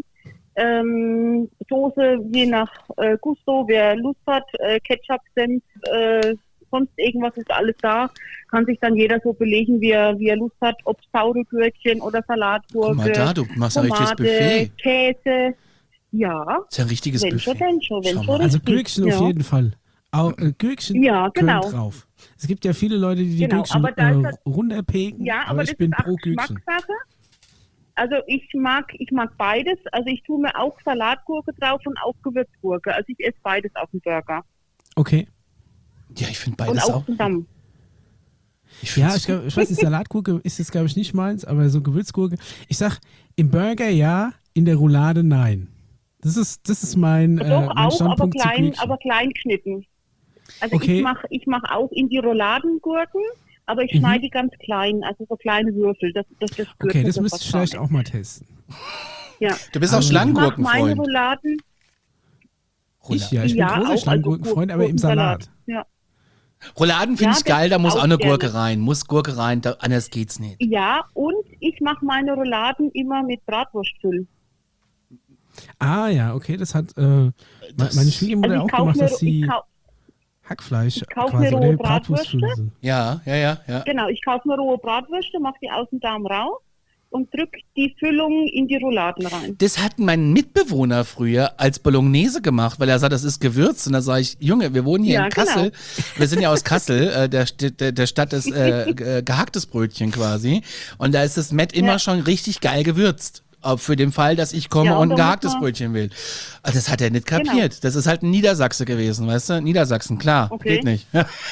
Soße je nach Gusto, wer Lust hat, Ketchup, Senf, sonst irgendwas ist alles da. Kann sich dann jeder so belegen, wie er Lust hat, ob saure Gürkchen oder Salatgurke, Guck mal da, du machst ein richtiges Tomate, Buffet. Käse. Ja, Das ist ja ein richtiges wenn Buffet. schon, wenn schon, wenn Schau schon. mal. Also richtig, Gürkchen ja. auf jeden Fall. Auch, Gürkchen Ja, genau. können drauf. Es gibt ja viele Leute, die Genau, Gürkchen aber da ist das- runterpeken, Ja, aber aber ich das bin ist auch pro Gürkchen. Geschmackssache. Also ich mag beides. Also ich tue mir auch Salatgurke drauf und auch Gewürzgurke. Also ich esse beides auf dem Burger. Okay. Ja, ich finde Und beides auch auch. zusammen. Ja, ich weiß, die Salatgurke ist jetzt, glaube ich, nicht meins, aber so Gewürzgurke. Ich sag, im Burger ja, in der Roulade nein. Das ist mein, Doch mein auch, aber Standpunkt zu Gürkchen. klein geschnitten. Also Okay. ich mach auch in die Rouladen-Gurken, aber ich schneide die ganz klein, also so kleine Würfel. Das Okay, das so müsste ich fast vielleicht gar auch mal testen. nicht. Ja. Du bist auch Also- Ich mach meine Schlanggurkenfreund. Rouladen. Ich ja, ich bin Ja, großer auch, also Schlanggurkenfreund, aber im Salat. Ja. Rouladen finde Ja, ich geil, da das muss auch auch eine gerne. Gurke rein. Muss Gurke rein, anders geht's nicht. Ja, und ich mache meine Rouladen immer mit Bratwurstfüll. Ah ja, okay, das hat meine Schwiegermutter Also auch ich kaufe gemacht, mir, dass sie ich kauf, Hackfleisch kauf quasi mir oder rohe Bratwurstfülle Bratwürste. sind. Ja. genau, ich kaufe mir rohe Bratwürste, mache die aus dem Darm raus und drücke die Füllung in die Rouladen rein. Das hat mein Mitbewohner früher als Bolognese gemacht, weil er sagt, das ist gewürzt. Und da sage ich, Junge, wir wohnen hier Ja, in Kassel. genau. Wir sind ja aus Kassel, der Stadt des gehacktes Brötchen quasi. Und da ist das Met immer Ja. schon richtig geil gewürzt. Auch für den Fall, dass ich komme Ja, und ein und dann gehacktes muss man- Brötchen will. Also das hat er nicht kapiert. Genau. Das ist halt ein Niedersachse gewesen, weißt du? Niedersachsen, klar. Okay. Geht nicht.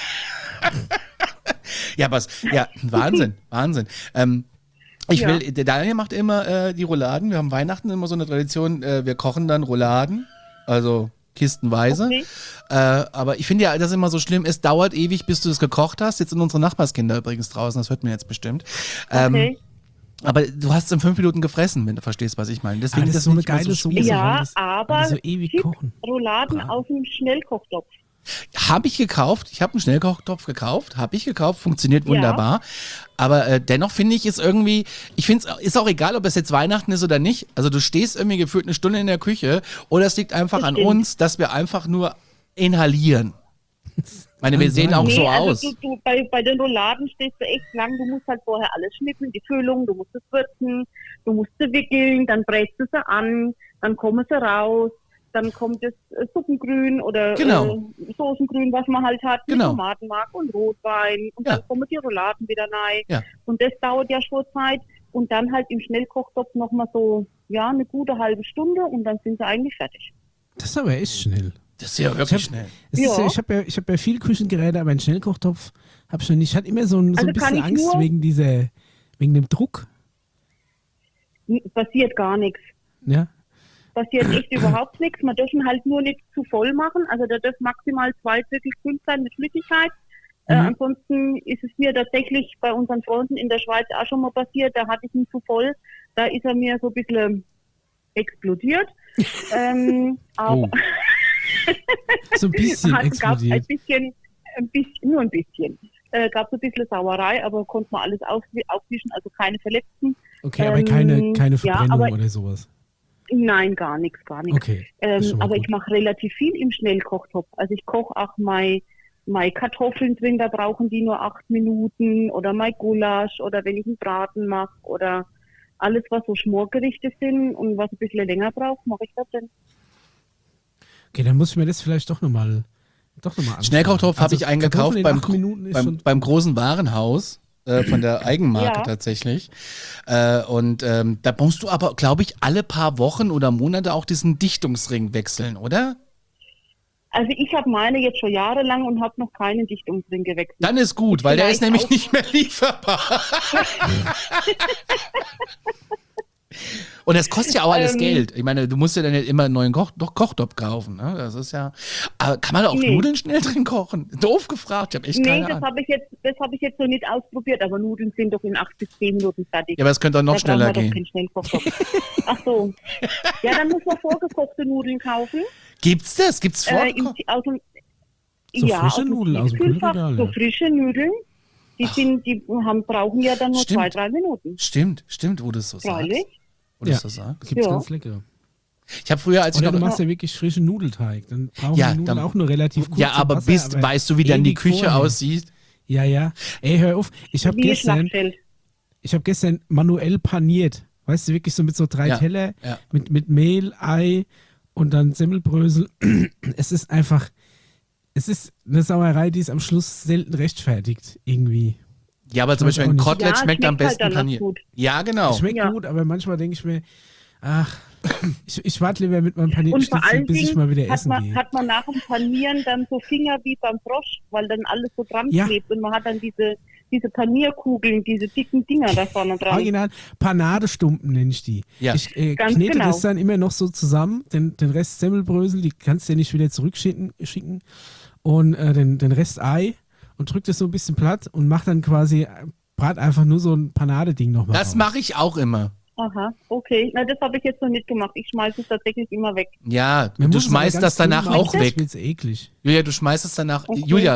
Ja, Wahnsinn. Ja. Der Daniel macht immer die Rouladen. Wir haben Weihnachten immer so eine Tradition, wir kochen dann Rouladen, also kistenweise. Okay. Aber ich finde ja, das immer so schlimm, es dauert ewig, bis du das gekocht hast. Jetzt sind unsere Nachbarskinder übrigens draußen, das hört man jetzt bestimmt. Okay. Aber du hast es in 5 Minuten gefressen, wenn du verstehst, was ich meine. Deswegen das ist das so eine nicht mehr geile schwierig. Soße. weil Ja, das- weil aber die so ewig Chip kochen. Rouladen auf dem Schnellkochtopf. Habe ich gekauft. Ich habe einen Schnellkochtopf gekauft. Funktioniert wunderbar. Aber dennoch finde ich es irgendwie, ich finde es ist auch egal, ob es jetzt Weihnachten ist oder nicht. Also du stehst irgendwie gefühlt eine Stunde in der Küche oder es liegt einfach Das an stimmt. uns, dass wir einfach nur inhalieren. Ich meine, wir Kann sehen sein. auch so also aus. du bei den Rouladen stehst du echt lang. Du musst halt vorher alles schnippeln, die Füllung, du musst es würzen, du musst sie wickeln, dann brätst du sie an, dann kommen sie raus, dann kommt das Suppengrün oder Genau. Soßengrün, was man halt hat, Genau. mit Tomatenmark und Rotwein und Ja. dann kommen die Rouladen wieder rein. Ja. Und das dauert ja schon Zeit und dann halt im Schnellkochtopf nochmal so, ja, eine gute halbe Stunde und dann sind sie eigentlich fertig. Das ist aber echt schnell. Das ist ja wirklich Ich hab- schnell. Es ist Ja. ja, ich hab ja viele Küchengeräte, aber einen Schnellkochtopf habe ich noch nicht. Ich hatte immer so ein Also kann bisschen ich Angst nur- wegen dem Druck. Passiert gar nichts. Ja. passiert echt überhaupt nichts. Man dürfen halt nur nicht zu voll machen. Also da dürfen maximal 2 Drittel gefüllt sein mit Flüssigkeit. Ansonsten ist es mir tatsächlich bei unseren Freunden in der Schweiz auch schon mal passiert. Da hatte ich ihn zu voll. Da ist er mir so ein bisschen explodiert. Aber so ein bisschen explodiert. Nur ein bisschen. Gab so ein bisschen Sauerei, aber konnte man alles aufwischen, also keine Verletzten. Okay, aber keine Verbrennung oder sowas? Nein, gar nichts. Okay, aber ich mache relativ viel im Schnellkochtopf. Also ich koche auch meine Kartoffeln drin, da brauchen die nur 8 Minuten, oder mein Gulasch, oder wenn ich einen Braten mache, oder alles, was so Schmorgerichte sind und was ein bisschen länger braucht, mache ich da drin. Okay, dann muss ich mir das vielleicht doch nochmal anschauen. Schnellkochtopf habe ich eingekauft beim großen Warenhaus von der Eigenmarke tatsächlich. Und da musst du aber, glaube ich, alle paar Wochen oder Monate auch diesen Dichtungsring wechseln, oder? Also ich habe meine jetzt schon jahrelang und habe noch keinen Dichtungsring gewechselt. Dann ist gut, weil der ist nämlich nicht mehr lieferbar. Und das kostet ja auch alles Geld. Ich meine, du musst ja dann immer einen neuen Kochtopf kaufen. Ne? Das ist ja. Aber kann man da auch Nudeln schnell drin kochen? Doof gefragt, ich habe echt keine Ahnung. Das habe ich jetzt noch nicht ausprobiert, aber Nudeln sind doch in 8 bis 10 Minuten fertig. Ja, aber es könnte auch noch schneller gehen. Doch keinen Schnellkochtopf. Ach so. Ja, dann muss man vorgekochte Nudeln kaufen. Gibt's das? Gibt's vorgekocht? Frische Nudeln aus dem Kühlregal. So frische Nudeln. Brauchen ja dann nur 2-3 Minuten. Stimmt, wo du es so sagst. Gibt's ganz lecker. Ich habe früher, als ich noch... du machst ja wirklich frischen Nudelteig. Dann brauchen die Nudeln auch nur relativ kurz. Ja, aber weißt du, wie dann die Küche aussieht? Ja. Ey, hör auf. Ich habe gestern manuell paniert. Weißt du, wirklich so mit so 3 Teller, mit Mehl, Ei und dann Semmelbrösel. Es ist eine Sauerei, die ist am Schluss selten rechtfertigt, irgendwie. Ja, aber zum Beispiel ein Kotelett schmeckt am besten halt paniert. Gut. Ja, genau. Schmeckt gut, aber manchmal denke ich mir, ich warte lieber mit meinem panierten Schnitzel, bis ich mal wieder essen gehe. Hat man nach dem Panieren dann so Finger wie beim Frosch, weil dann alles so dran klebt und man hat dann diese Panierkugeln, diese dicken Dinger da vorne dran. Original Panadestumpen nenne ich die. Ja. Ich knete das dann immer noch so zusammen, den Rest Semmelbrösel, die kannst du ja nicht wieder zurückschicken und den Rest Ei und drück das so ein bisschen platt und mach dann quasi, brat einfach nur so ein Panadeding nochmal Das mache ich auch immer. Aha, okay. Na, das habe ich jetzt noch nicht gemacht. Ich schmeiße es tatsächlich immer weg. Ja, du schmeißt das danach auch weg. Das ist eklig. Julia, du schmeißt es danach,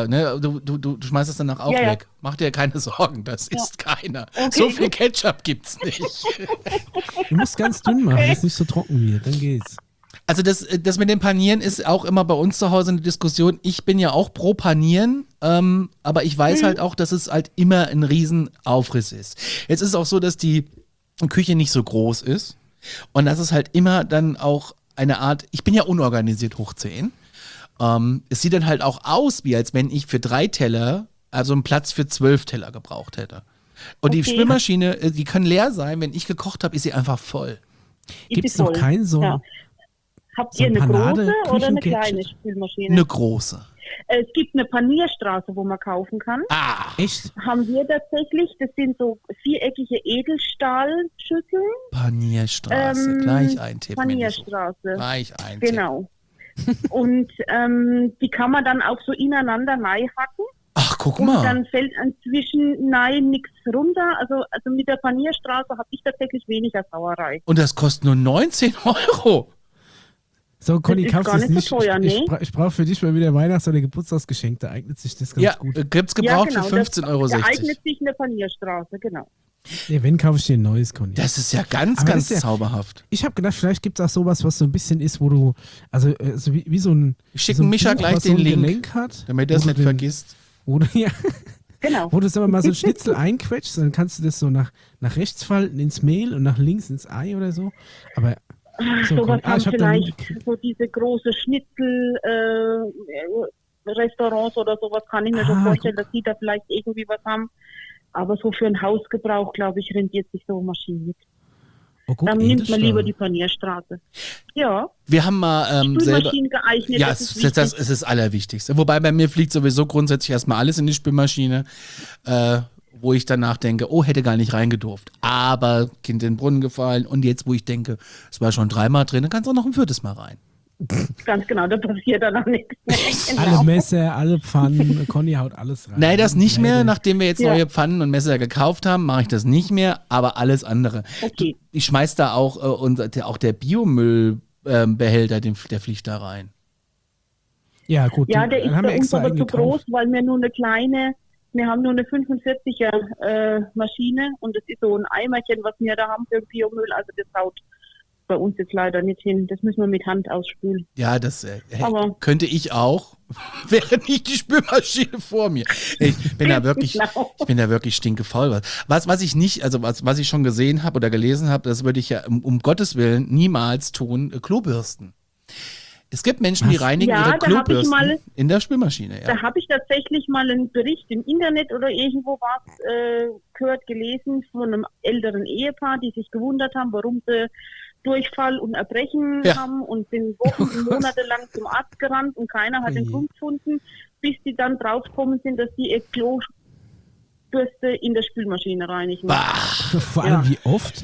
du schmeißt es danach auch weg. Mach dir keine Sorgen, das isst keiner. Okay. So viel Ketchup gibt's nicht. Du musst ganz dünn machen, dass es nicht so trocken wird, dann geht's. Also das mit dem Panieren ist auch immer bei uns zu Hause eine Diskussion. Ich bin ja auch pro Panieren, aber ich weiß halt auch, dass es halt immer ein Riesenaufriss ist. Jetzt ist es auch so, dass die Küche nicht so groß ist und das ist halt immer dann auch eine Art, ich bin ja unorganisiert hoch 10. Es sieht dann halt auch aus, wie als wenn ich für 3 Teller, also einen Platz für 12 Teller gebraucht hätte. Und die Spülmaschine, die kann leer sein, wenn ich gekocht habe, ist sie einfach voll. Gibt es noch keinen so... Ja. Habt ihr eine große oder eine kleine Spülmaschine? Eine große. Es gibt eine Panierstraße, wo man kaufen kann. Ah, echt? Haben wir tatsächlich. Das sind so viereckige Edelstahlschüsseln. Panierstraße, gleich eintippen. Panierstraße. Gleich eintippen. Genau. Und die kann man dann auch so ineinander hacken. Ach, guck mal. Und dann fällt inzwischen nichts runter. Also mit der Panierstraße habe ich tatsächlich weniger Sauerei. Und das kostet nur 19 €. So, Conny, kaufst du es nicht. So teuer, ich brauche für dich mal wieder Weihnachts- oder Geburtstagsgeschenk, da eignet sich das ganz gut. Ja, gibt's gebraucht für 15,60 €. Da eignet sich eine Panierstraße, genau. Ja, wenn, kaufe ich dir ein neues, Conny. Das ist ja ganz zauberhaft. Ich habe gedacht, vielleicht gibt es auch sowas, was so ein bisschen ist, wo du, also so wie so ein... Ich schicke Micha gleich den Link, damit er es nicht vergisst. Oder, ja. Genau. Wo du aber mal so ein Schnitzel einquetschst, dann kannst du das so nach rechts falten ins Mehl und nach links ins Ei oder so. Aber... sowas haben vielleicht so diese große Schnitzel Restaurants oder sowas, kann ich mir schon vorstellen, dass die da vielleicht irgendwie was haben. Aber so für einen Hausgebrauch, glaube ich, rentiert sich so Maschinen nicht. Oh, gut, dann nimmt man lieber die Panierstraße. Ja. Wir haben mal selber... geeignet. Ja, das ist das Allerwichtigste. Wobei bei mir fliegt sowieso grundsätzlich erstmal alles in die Spülmaschine. wo ich danach denke, oh, hätte gar nicht reingedurft. Aber Kind in den Brunnen gefallen und jetzt, wo ich denke, es war schon 3-mal drin, dann kannst du auch noch ein 4. Mal rein. Ganz genau, da passiert dann auch nichts mehr. Alle Genau. Messer, alle Pfannen, Conny haut alles rein. Nein, das nicht mehr. Leider. Nachdem wir jetzt Ja. neue Pfannen und Messer gekauft haben, mache ich das nicht mehr, aber alles andere. Okay. Ich schmeiß da auch, auch der Biomüllbehälter, der fliegt da rein. Ja, gut. Ja, den- der dann ist haben wir bei uns extra aber einen zu groß, gekauft. weil wir haben nur eine 45er Maschine und das ist so ein Eimerchen, was wir da haben für Biomüll. Also das haut bei uns jetzt leider nicht hin. Das müssen wir mit Hand ausspülen. Ja, das Aber- könnte ich auch, wäre nicht die Spülmaschine vor mir. Ich bin da wirklich, Genau. ich bin da wirklich stinkefaul. Was ich nicht, also was ich schon gesehen habe oder gelesen habe, das würde ich ja um Gottes Willen niemals tun, Klobürsten. Es gibt Menschen, die Was? reinigen Ja, ihre da hab ich Klobürsten mal- in der Spülmaschine. Ja. Da habe ich tatsächlich mal einen Bericht im Internet oder irgendwo gehört, gelesen von einem älteren Ehepaar, die sich gewundert haben, warum sie Durchfall und Erbrechen Ja. haben und sind Wochen und Monate lang zum Arzt gerannt und keiner hat den Oje. Grund gefunden, bis die dann draufgekommen sind, dass die ihr Klobürste in der Spülmaschine reinigen. Vor allem wie oft?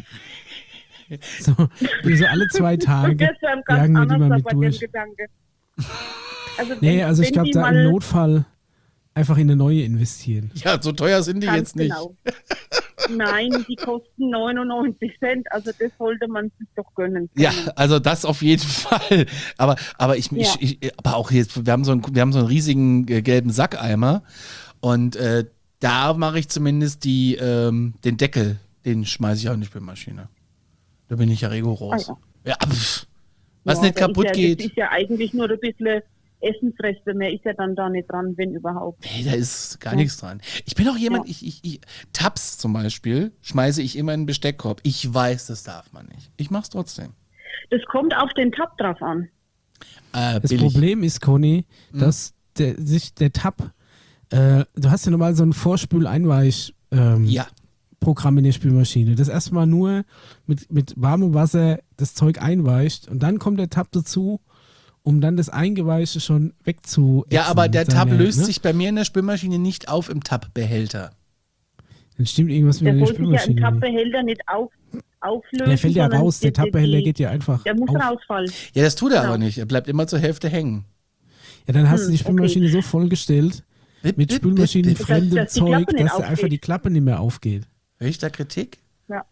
So, so alle 2 Und Tage deshalb ganz jagen wir die anders mal da mit bei dem durch. Gedanke. Also Nee, also ich wenn glaube, die da mal- im Notfall einfach in eine neue investieren. Ja, so teuer sind die Ganz jetzt nicht. genau. Nein, die kosten 99 Cent, also das sollte man sich doch gönnen. Ja, können. also das auf jeden Fall. Aber Ja. aber auch jetzt, wir haben so einen riesigen gelben Sackeimer und da mache ich zumindest den Deckel, den schmeiße ich auch in die Spülmaschine. Da bin ich ja rigoros. Ah, Ja, was Ja, nicht da kaputt ist ja, geht. Das ist ja eigentlich nur ein bisschen Essensreste, mehr ist ja dann da nicht dran, wenn überhaupt. Nee, da ist gar Ja. nichts dran. Ich bin auch jemand, Ja. Tabs zum Beispiel schmeiße ich immer in den Besteckkorb. Ich weiß, das darf man nicht. Ich mach's trotzdem. Das kommt auf den Tab drauf an. Das Billig. Problem ist, Conny, dass der Tab, du hast ja normal so ein Vorspül-Einweich Ja. Programm in der Spülmaschine, das erstmal nur mit warmem Wasser das Zeug einweicht und dann kommt der Tab dazu, um dann das Eingeweichte schon wegzu. Ja, aber der Tab löst ne? sich bei mir in der Spülmaschine nicht auf im Tab-Behälter. Dann stimmt irgendwas mit Der der soll sich ja im Spülmaschine. nicht. Tabbehälter nicht auflösen. Der fällt ja sondern raus, der Tabbehälter geht ja einfach Der muss auf. rausfallen. Ja, das tut er Genau. aber nicht. Er bleibt immer zur Hälfte hängen. Ja, dann hast du die okay. Spülmaschine so vollgestellt mit spülmaschinenfremdem Dass die Zeug, Klappe nicht dass da einfach aufgeht. die Klappe nicht mehr aufgeht. Höre ich da Kritik? Ja.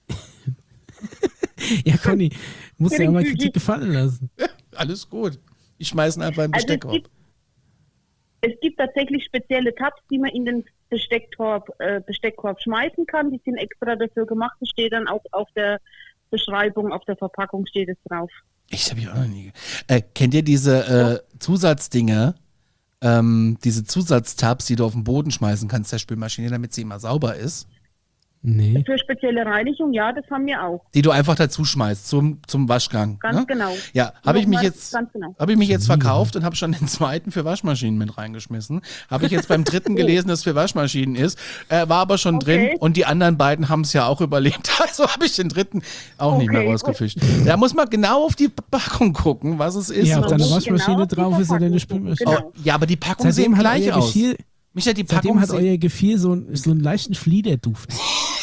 Ja, Conny, musst dir ja mal Geringfügig. Kritik gefallen lassen. Alles gut. Ich schmeiße ihn einfach in den Also Besteckkorb. es gibt tatsächlich spezielle Tabs, die man in den Besteckkorb schmeißen kann. Die sind extra dafür gemacht. Das steht dann auch auf der Beschreibung, auf der Verpackung steht es drauf. Ich habe ich auch noch nie. Kennt ihr diese Zusatzdinger? Diese Zusatztabs, die du auf den Boden schmeißen kannst der Spülmaschine, damit sie immer sauber ist? Nee. Für spezielle Reinigung, ja, das haben wir auch. Die du einfach dazu schmeißt zum Waschgang. Ganz ne? genau. Ja, habe ich mich Nochmal, jetzt, ganz genau. habe ich mich jetzt verkauft und habe schon den zweiten für Waschmaschinen mit reingeschmissen. Habe ich jetzt beim dritten gelesen, dass es für Waschmaschinen ist. War aber schon Okay. drin und die anderen beiden haben es ja auch überlebt. Also habe ich den dritten auch nicht mehr Okay, rausgefischt. Da muss man genau auf die Packung gucken, was es ist. Ja, auf Man deiner muss Waschmaschine genau auf die drauf ist ja deine Verpackung Spülmaschine. gucken, Oh, ja, aber die Packungen sehen Seitdem hat gleich euer aus. Geschirr, Micha, die seitdem Packungen hat sehen... euer Gefier so einen leichten Fliederduft.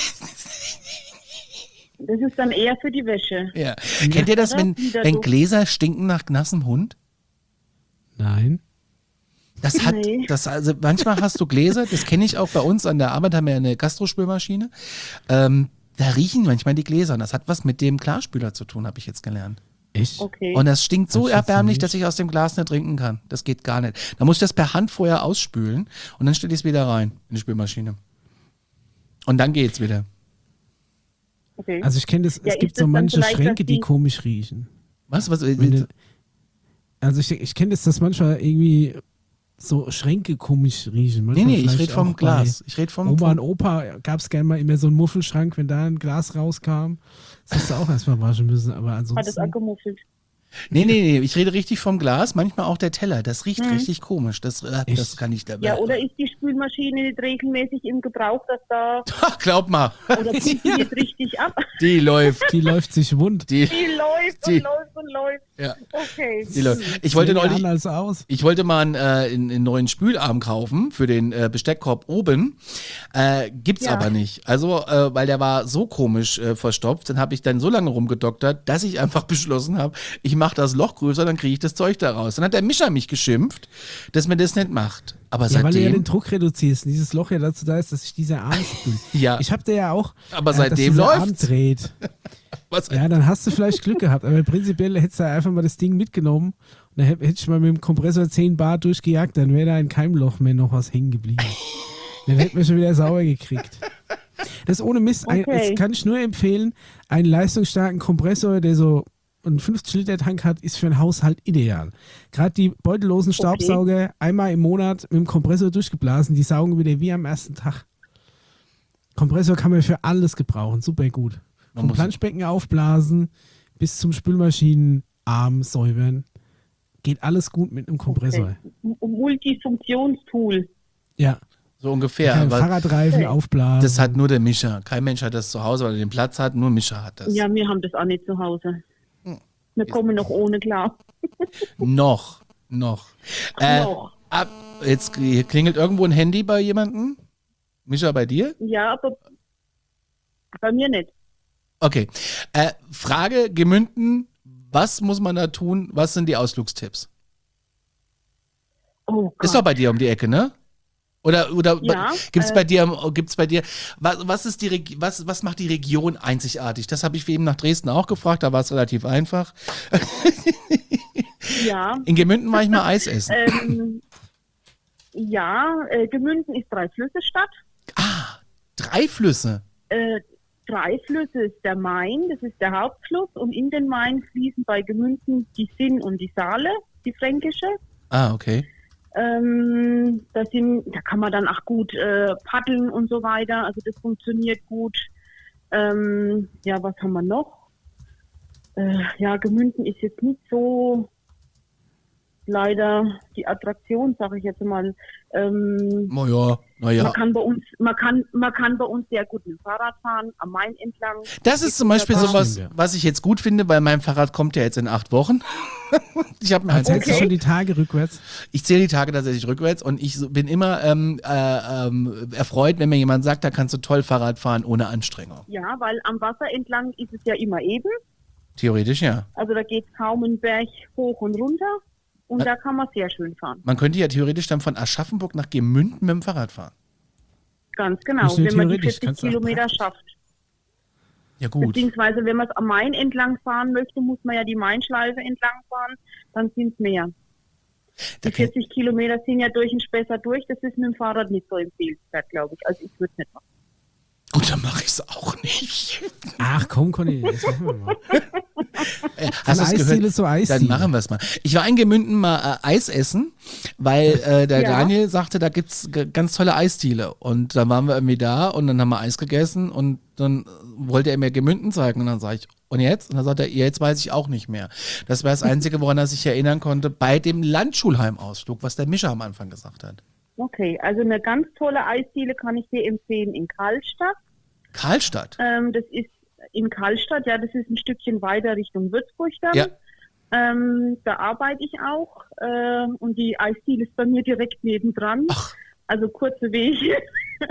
Das ist dann eher für die Wäsche. Ja. Kennt ihr das, Oder? wenn Wieder Gläser stinken nach nassem Hund? Nein. Nee. Also manchmal hast du Gläser, das kenne ich auch bei uns an der Arbeit, haben wir eine Gastrospülmaschine. Da riechen manchmal die Gläser und das hat was mit dem Klarspüler zu tun, habe ich jetzt gelernt. Echt? Okay. Und das stinkt so Hab ich jetzt erbärmlich, nicht. dass ich aus dem Glas nicht trinken kann. Das geht gar nicht. Da muss ich das per Hand vorher ausspülen und dann stelle ich es wieder rein in die Spülmaschine. Und dann geht's wieder. Okay. Also ich kenne das, Ja, es gibt ist so das dann manche vielleicht, Schränke, dass die die- komisch riechen. Was? Wenn du- Also ich kenne das, dass manchmal irgendwie so Schränke komisch riechen. Nee, Manchmal ich vielleicht rede vom auch Glas. bei Ich rede vom... Oma und Opa gab es gerne mal immer so einen Muffelschrank, wenn da ein Glas rauskam. Das hast du auch erstmal waschen müssen, aber Hat es ansonsten... angemuffelt. Nee, ich rede richtig vom Glas, manchmal auch der Teller. Das riecht richtig komisch. Das Echt? kann ich dabei. Ja, oder ist die Spülmaschine nicht regelmäßig im Gebrauch, dass da, Glaub mal, oder pumpt die jetzt richtig ab? die läuft. Die läuft sich wund. Die, Die läuft Die- und läuft und läuft. Ja. Okay. Die Leute. Ich wollte Sehen ja neulich, anders aus. ich wollte mal einen neuen Spülarm kaufen für den Besteckkorb oben. Gibt's Ja. aber nicht. Also, weil der war so komisch verstopft, dann habe ich dann so lange rumgedoktert, dass ich einfach beschlossen habe, ich mache das Loch größer, dann kriege ich das Zeug da raus. Dann hat der Mischer mich geschimpft, dass man das nicht macht. Aber Ja, weil du ja den seitdem, Druck reduzierst und dieses Loch ja dazu da ist, dass sich dieser Arm spült. Ja. Ich hab dir ja auch, Aber dass seitdem dieser Arm läuft's. dreht. was, Ja, dann hast du vielleicht Glück gehabt, aber prinzipiell hättest du einfach mal das Ding mitgenommen und dann hätte ich mal mit dem Kompressor 10 Bar durchgejagt, dann wäre da in keinem Loch mehr noch was hängen geblieben. Dann hätten wir schon wieder sauber gekriegt. Das ist ohne Mist, Okay. das kann ich nur empfehlen, einen leistungsstarken Kompressor, der so einen 50-Liter-Tank hat, ist für einen Haushalt ideal. Gerade die beutellosen Staubsauger einmal im Monat mit dem Kompressor durchgeblasen, die saugen wieder wie am ersten Tag. Kompressor kann man für alles gebrauchen, super gut. Man Vom muss- Planschbecken aufblasen bis zum Spülmaschinenarm säubern. Geht alles gut mit einem Kompressor. Multifunktionstool. Ja, so ungefähr. kann Aber Fahrradreifen aufblasen. das hat nur der Mischer. Kein Mensch hat das zu Hause, weil er den Platz hat. Nur Mischer hat das. Ja, wir haben das auch nicht zu Hause. Wir kommen noch ohne klar. Noch. Noch. Jetzt klingelt irgendwo ein Handy bei jemandem. Mischa, bei dir? Ja, aber bei mir nicht. Okay. Frage Gemünden, was muss man da tun? Was sind die Ausflugstipps? Oh Gott. Ist doch bei dir um die Ecke, ne? Oder Ja, gibt's bei dir, was ist was macht die Region einzigartig? Das habe ich eben nach Dresden auch gefragt, da war es relativ einfach. Ja, In Gemünden war ich mal Eis essen. Gemünden ist Drei-Flüsse-Stadt. 3 Flüsse. Drei Flüsse ist der Main, das ist der Hauptfluss, und in den Main fließen bei Gemünden die Sinn und die Saale, die fränkische. Okay. Da kann man dann auch gut paddeln und so weiter, also das funktioniert gut. Was haben wir noch? Gemünden ist jetzt nicht so leider die Attraktion, sage ich jetzt mal. Naja. Man kann bei uns sehr gut mit dem Fahrrad fahren, am Main entlang. Das ist zum Beispiel wunderbar. sowas, was ich jetzt gut finde, weil mein Fahrrad kommt ja jetzt in 8 Wochen. Ich habe mir Als hättest du Okay. schon die Tage rückwärts. Ich zähle die Tage tatsächlich rückwärts und ich bin immer erfreut, wenn mir jemand sagt, da kannst du toll Fahrrad fahren ohne Anstrengung. Ja, weil am Wasser entlang ist es ja immer eben. Theoretisch ja. Also da geht kaum ein Berg hoch und runter. Und da kann man sehr schön fahren. Man könnte ja theoretisch dann von Aschaffenburg nach Gemünden mit dem Fahrrad fahren. Ganz genau, Nicht nur wenn man die theoretisch, 40 kannst du auch Kilometer praktisch. schafft. Ja gut. Beziehungsweise, wenn man es am Main entlang fahren möchte, muss man ja die Mainschleife entlang fahren. Dann sind es mehr. Da Die 40 Kilometer sind ja durch den Spessart durch. Das ist mit dem Fahrrad nicht so empfehlenswert, glaube ich. Also ich würde es nicht machen. Gut, dann mache ich es auch nicht. Ach komm, Conny, das machen wir mal. Hast du es Eisdiele gehört? zu Eisdiele. Dann machen wir es mal. Ich war in Gemünden mal Eis essen, weil der Ja. Daniel sagte, da gibt's ganz tolle Eisdiele. Und dann waren wir irgendwie da und dann haben wir Eis gegessen und dann wollte er mir Gemünden zeigen und dann sage ich, und jetzt? Und dann sagt er, jetzt weiß ich auch nicht mehr. Das war das Einzige, woran er sich erinnern konnte, bei dem Landschulheim-Ausflug, was der Mischa am Anfang gesagt hat. Okay, also eine ganz tolle Eisdiele kann ich dir empfehlen in Karlstadt. Karlstadt. Das ist in Karlstadt, ja, das ist ein Stückchen weiter Richtung Würzburg dann. Ja. Da arbeite ich auch und die Eisdiele ist bei mir direkt nebendran. Ach. Also kurze Wege.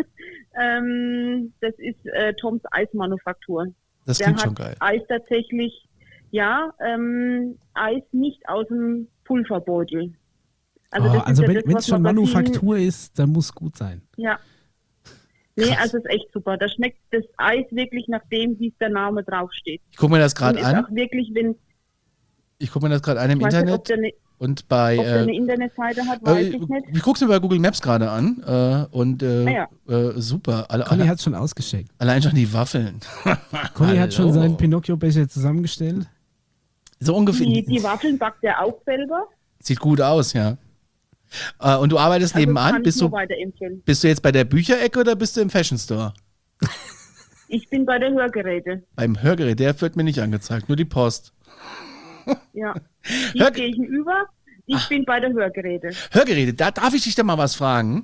Das ist Toms Eismanufaktur. Das Der klingt hat schon geil. Eis tatsächlich, Eis nicht aus dem Pulverbeutel. Also, das ist ja wenn das, es was schon man bei vielen- Manufaktur ist, dann muss gut sein. Ja. Nee, Krass. also ist echt super. Da schmeckt das Eis wirklich nach dem, wie es der Name draufsteht. Ich gucke mir das Und gerade ist an. auch wirklich, wenn, Ich gucke mir das gerade an im ich weiß nicht, ob Internet der, und bei ob der eine Internetseite hat, weiß ich nicht. ich gucke es mir bei Google Maps gerade an ja. super. Conny hat schon ausgeschenkt. Allein schon die Waffeln. Conny hat schon Hallo. seinen Pinocchio-Becher zusammengestellt. So ungefähr. Die Waffeln backt er auch selber. Sieht gut aus, ja. Und du arbeitest Also nebenan? kann ich Bist nur du, weiterempfehlen. bist du jetzt bei der Bücherecke oder bist du im Fashion Store? Ich bin bei der Hörgeräte. Beim Hörgerät, der wird mir nicht angezeigt, nur die Post. Ja. Die Hör- gegenüber. Ich bin bei der Hörgeräte. Hörgeräte, da darf ich dich da mal was fragen.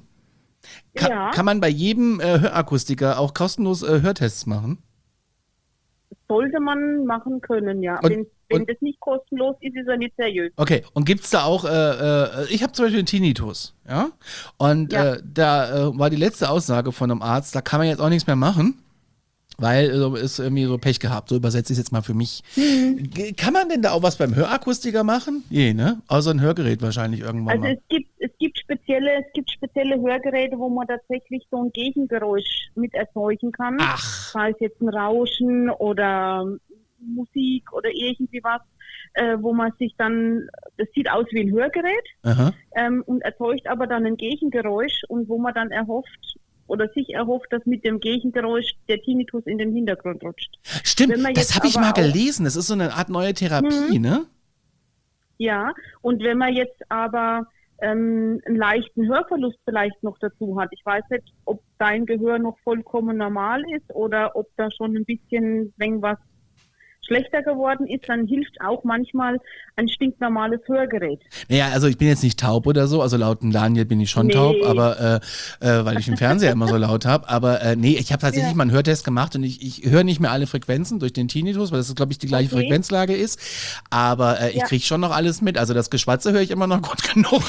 Ja. Kann man bei jedem Hörakustiker auch kostenlos Hörtests machen? sollte man machen können, ja. Wenn das nicht kostenlos ist, ist er nicht seriös. Okay, und gibt's da auch, ich habe zum Beispiel einen Tinnitus, ja? Und da war die letzte Aussage von einem Arzt, da kann man jetzt auch nichts mehr machen. Weil ist irgendwie so Pech gehabt, so übersetze ich es jetzt mal für mich. Kann man denn da auch was beim Hörakustiker machen? Nee, ne? Außer ein Hörgerät wahrscheinlich irgendwann mal. Also es gibt spezielle Hörgeräte, wo man tatsächlich so ein Gegengeräusch mit erzeugen kann. Ach. Sei es jetzt ein Rauschen oder Musik oder irgendwie was, wo man sich dann, das sieht aus wie ein Hörgerät und erzeugt aber dann ein Gegengeräusch und wo man dann sich erhofft, dass mit dem Gegengeräusch der Tinnitus in den Hintergrund rutscht. Stimmt, das habe ich mal gelesen. Das ist so eine Art neue Therapie, ne? Ja, und wenn man jetzt aber einen leichten Hörverlust vielleicht noch dazu hat, ich weiß nicht, ob dein Gehör noch vollkommen normal ist oder ob da schon ein bisschen, wenn was schlechter geworden ist, dann hilft auch manchmal ein stinknormales Hörgerät. Naja, also ich bin jetzt nicht taub oder so, also laut dem Daniel bin ich schon taub, aber weil ich den Fernseher immer so laut habe, aber ich habe tatsächlich mal einen Hörtest gemacht und ich höre nicht mehr alle Frequenzen durch den Tinnitus, weil das, glaube ich, die gleiche Frequenzlage ist, aber ich kriege schon noch alles mit, also das Geschwatze höre ich immer noch gut genug.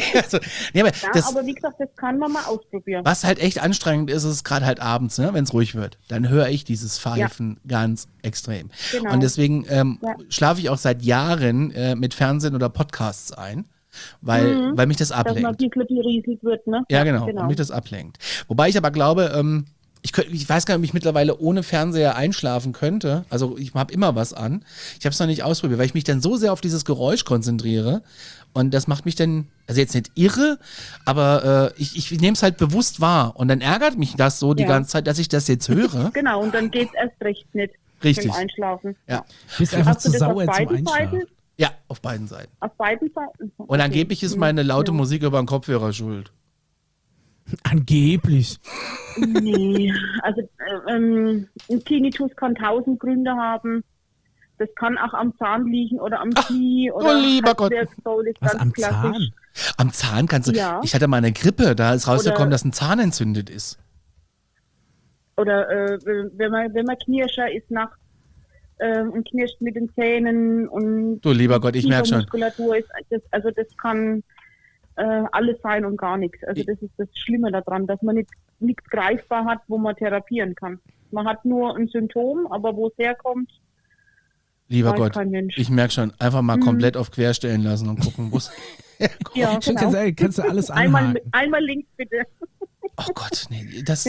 Aber wie gesagt, das kann man mal ausprobieren. Was halt echt anstrengend ist, ist gerade halt abends, ne, wenn es ruhig wird, dann höre ich dieses Pfeifen ganz extrem. Genau. Und deswegen schlafe ich auch seit Jahren mit Fernsehen oder Podcasts ein, weil mich das ablenkt. Dass man ein bisschen berieselt wird, ne? Ja, genau. Und mich das ablenkt. Wobei ich aber glaube, ich weiß gar nicht, ob ich mittlerweile ohne Fernseher einschlafen könnte. Also ich habe immer was an. Ich habe es noch nicht ausprobiert, weil ich mich dann so sehr auf dieses Geräusch konzentriere. Und das macht mich dann, also jetzt nicht irre, aber ich nehme es halt bewusst wahr. Und dann ärgert mich das so die ganze Zeit, dass ich das jetzt höre. Genau, und dann geht es erst recht nicht. Richtig. Zum Einschlafen. Ja. Bist einfach zu sauer zum Einschlafen. Seiten? Ja, auf beiden Seiten. Auf beiden Seiten? Okay. Und angeblich ist meine laute Musik über den Kopfhörer schuld. Angeblich. Nee, also ein Tinnitus kann 1000 Gründe haben. Das kann auch am Zahn liegen oder am Knie oder lieber Gott. Was, am Zahn? Am Zahn kannst du. Ja. Ich hatte mal eine Grippe, da ist rausgekommen, dass ein Zahn entzündet ist. Oder wenn man Knirscher ist nachts und knirscht mit den Zähnen und du lieber Gott, ich merke schon. Muskulatur ist, das kann alles sein und gar nichts. Also das ist das Schlimme daran, dass man nichts greifbar hat, wo man therapieren kann. Man hat nur ein Symptom, aber wo es herkommt, lieber Gott, ich merke schon, einfach mal komplett auf quer stellen lassen und gucken, wo es herkommt. Ja, genau. Kannst du alles anhaken. Einmal links bitte. Oh Gott, nee,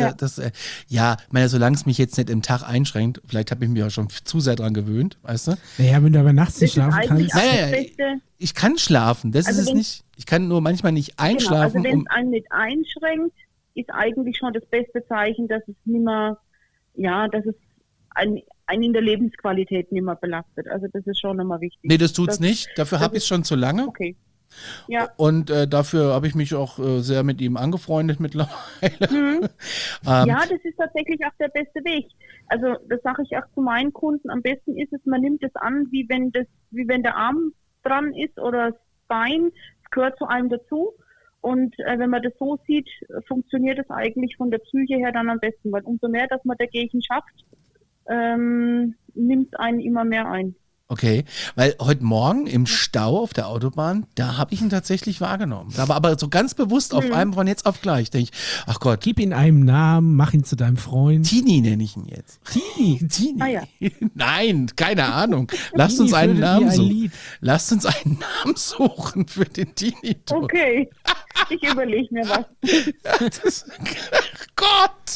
meine, solange es mich jetzt nicht im Tag einschränkt, vielleicht habe ich mich auch schon zu sehr dran gewöhnt, weißt du? Naja, wenn du aber nachts nicht schlafen kannst. Naja, ich kann schlafen, das ist es nicht. Ich kann nur manchmal nicht einschlafen. Genau, also wenn es einen nicht einschränkt, ist eigentlich schon das beste Zeichen, dass es nicht mehr, dass es einen in der Lebensqualität nicht mehr belastet. Also das ist schon immer wichtig. Nee, das tut's nicht. Dafür habe ich es schon zu lange. Okay. Ja. Und dafür habe ich mich auch sehr mit ihm angefreundet mittlerweile. Ja, das ist tatsächlich auch der beste Weg. Also das sage ich auch zu meinen Kunden. Am besten ist es, man nimmt es an, wie wenn der Arm dran ist oder das Bein. Es gehört zu einem dazu. Und wenn man das so sieht, funktioniert es eigentlich von der Psyche her dann am besten. Weil umso mehr, dass man dagegen schafft, nimmt es einen immer mehr ein. Okay, weil heute Morgen im Stau auf der Autobahn, da habe ich ihn tatsächlich wahrgenommen. Da war aber so ganz bewusst auf einem von jetzt auf gleich. Denke ich, ach Gott. Gib ihm einen Namen, mach ihn zu deinem Freund. Tini nenne ich ihn jetzt. Tini. Ah, ja. Nein, keine Ahnung. Lasst uns einen Namen suchen. Lasst uns einen Namen suchen für den Tini. Okay, ich überlege mir was. Gott.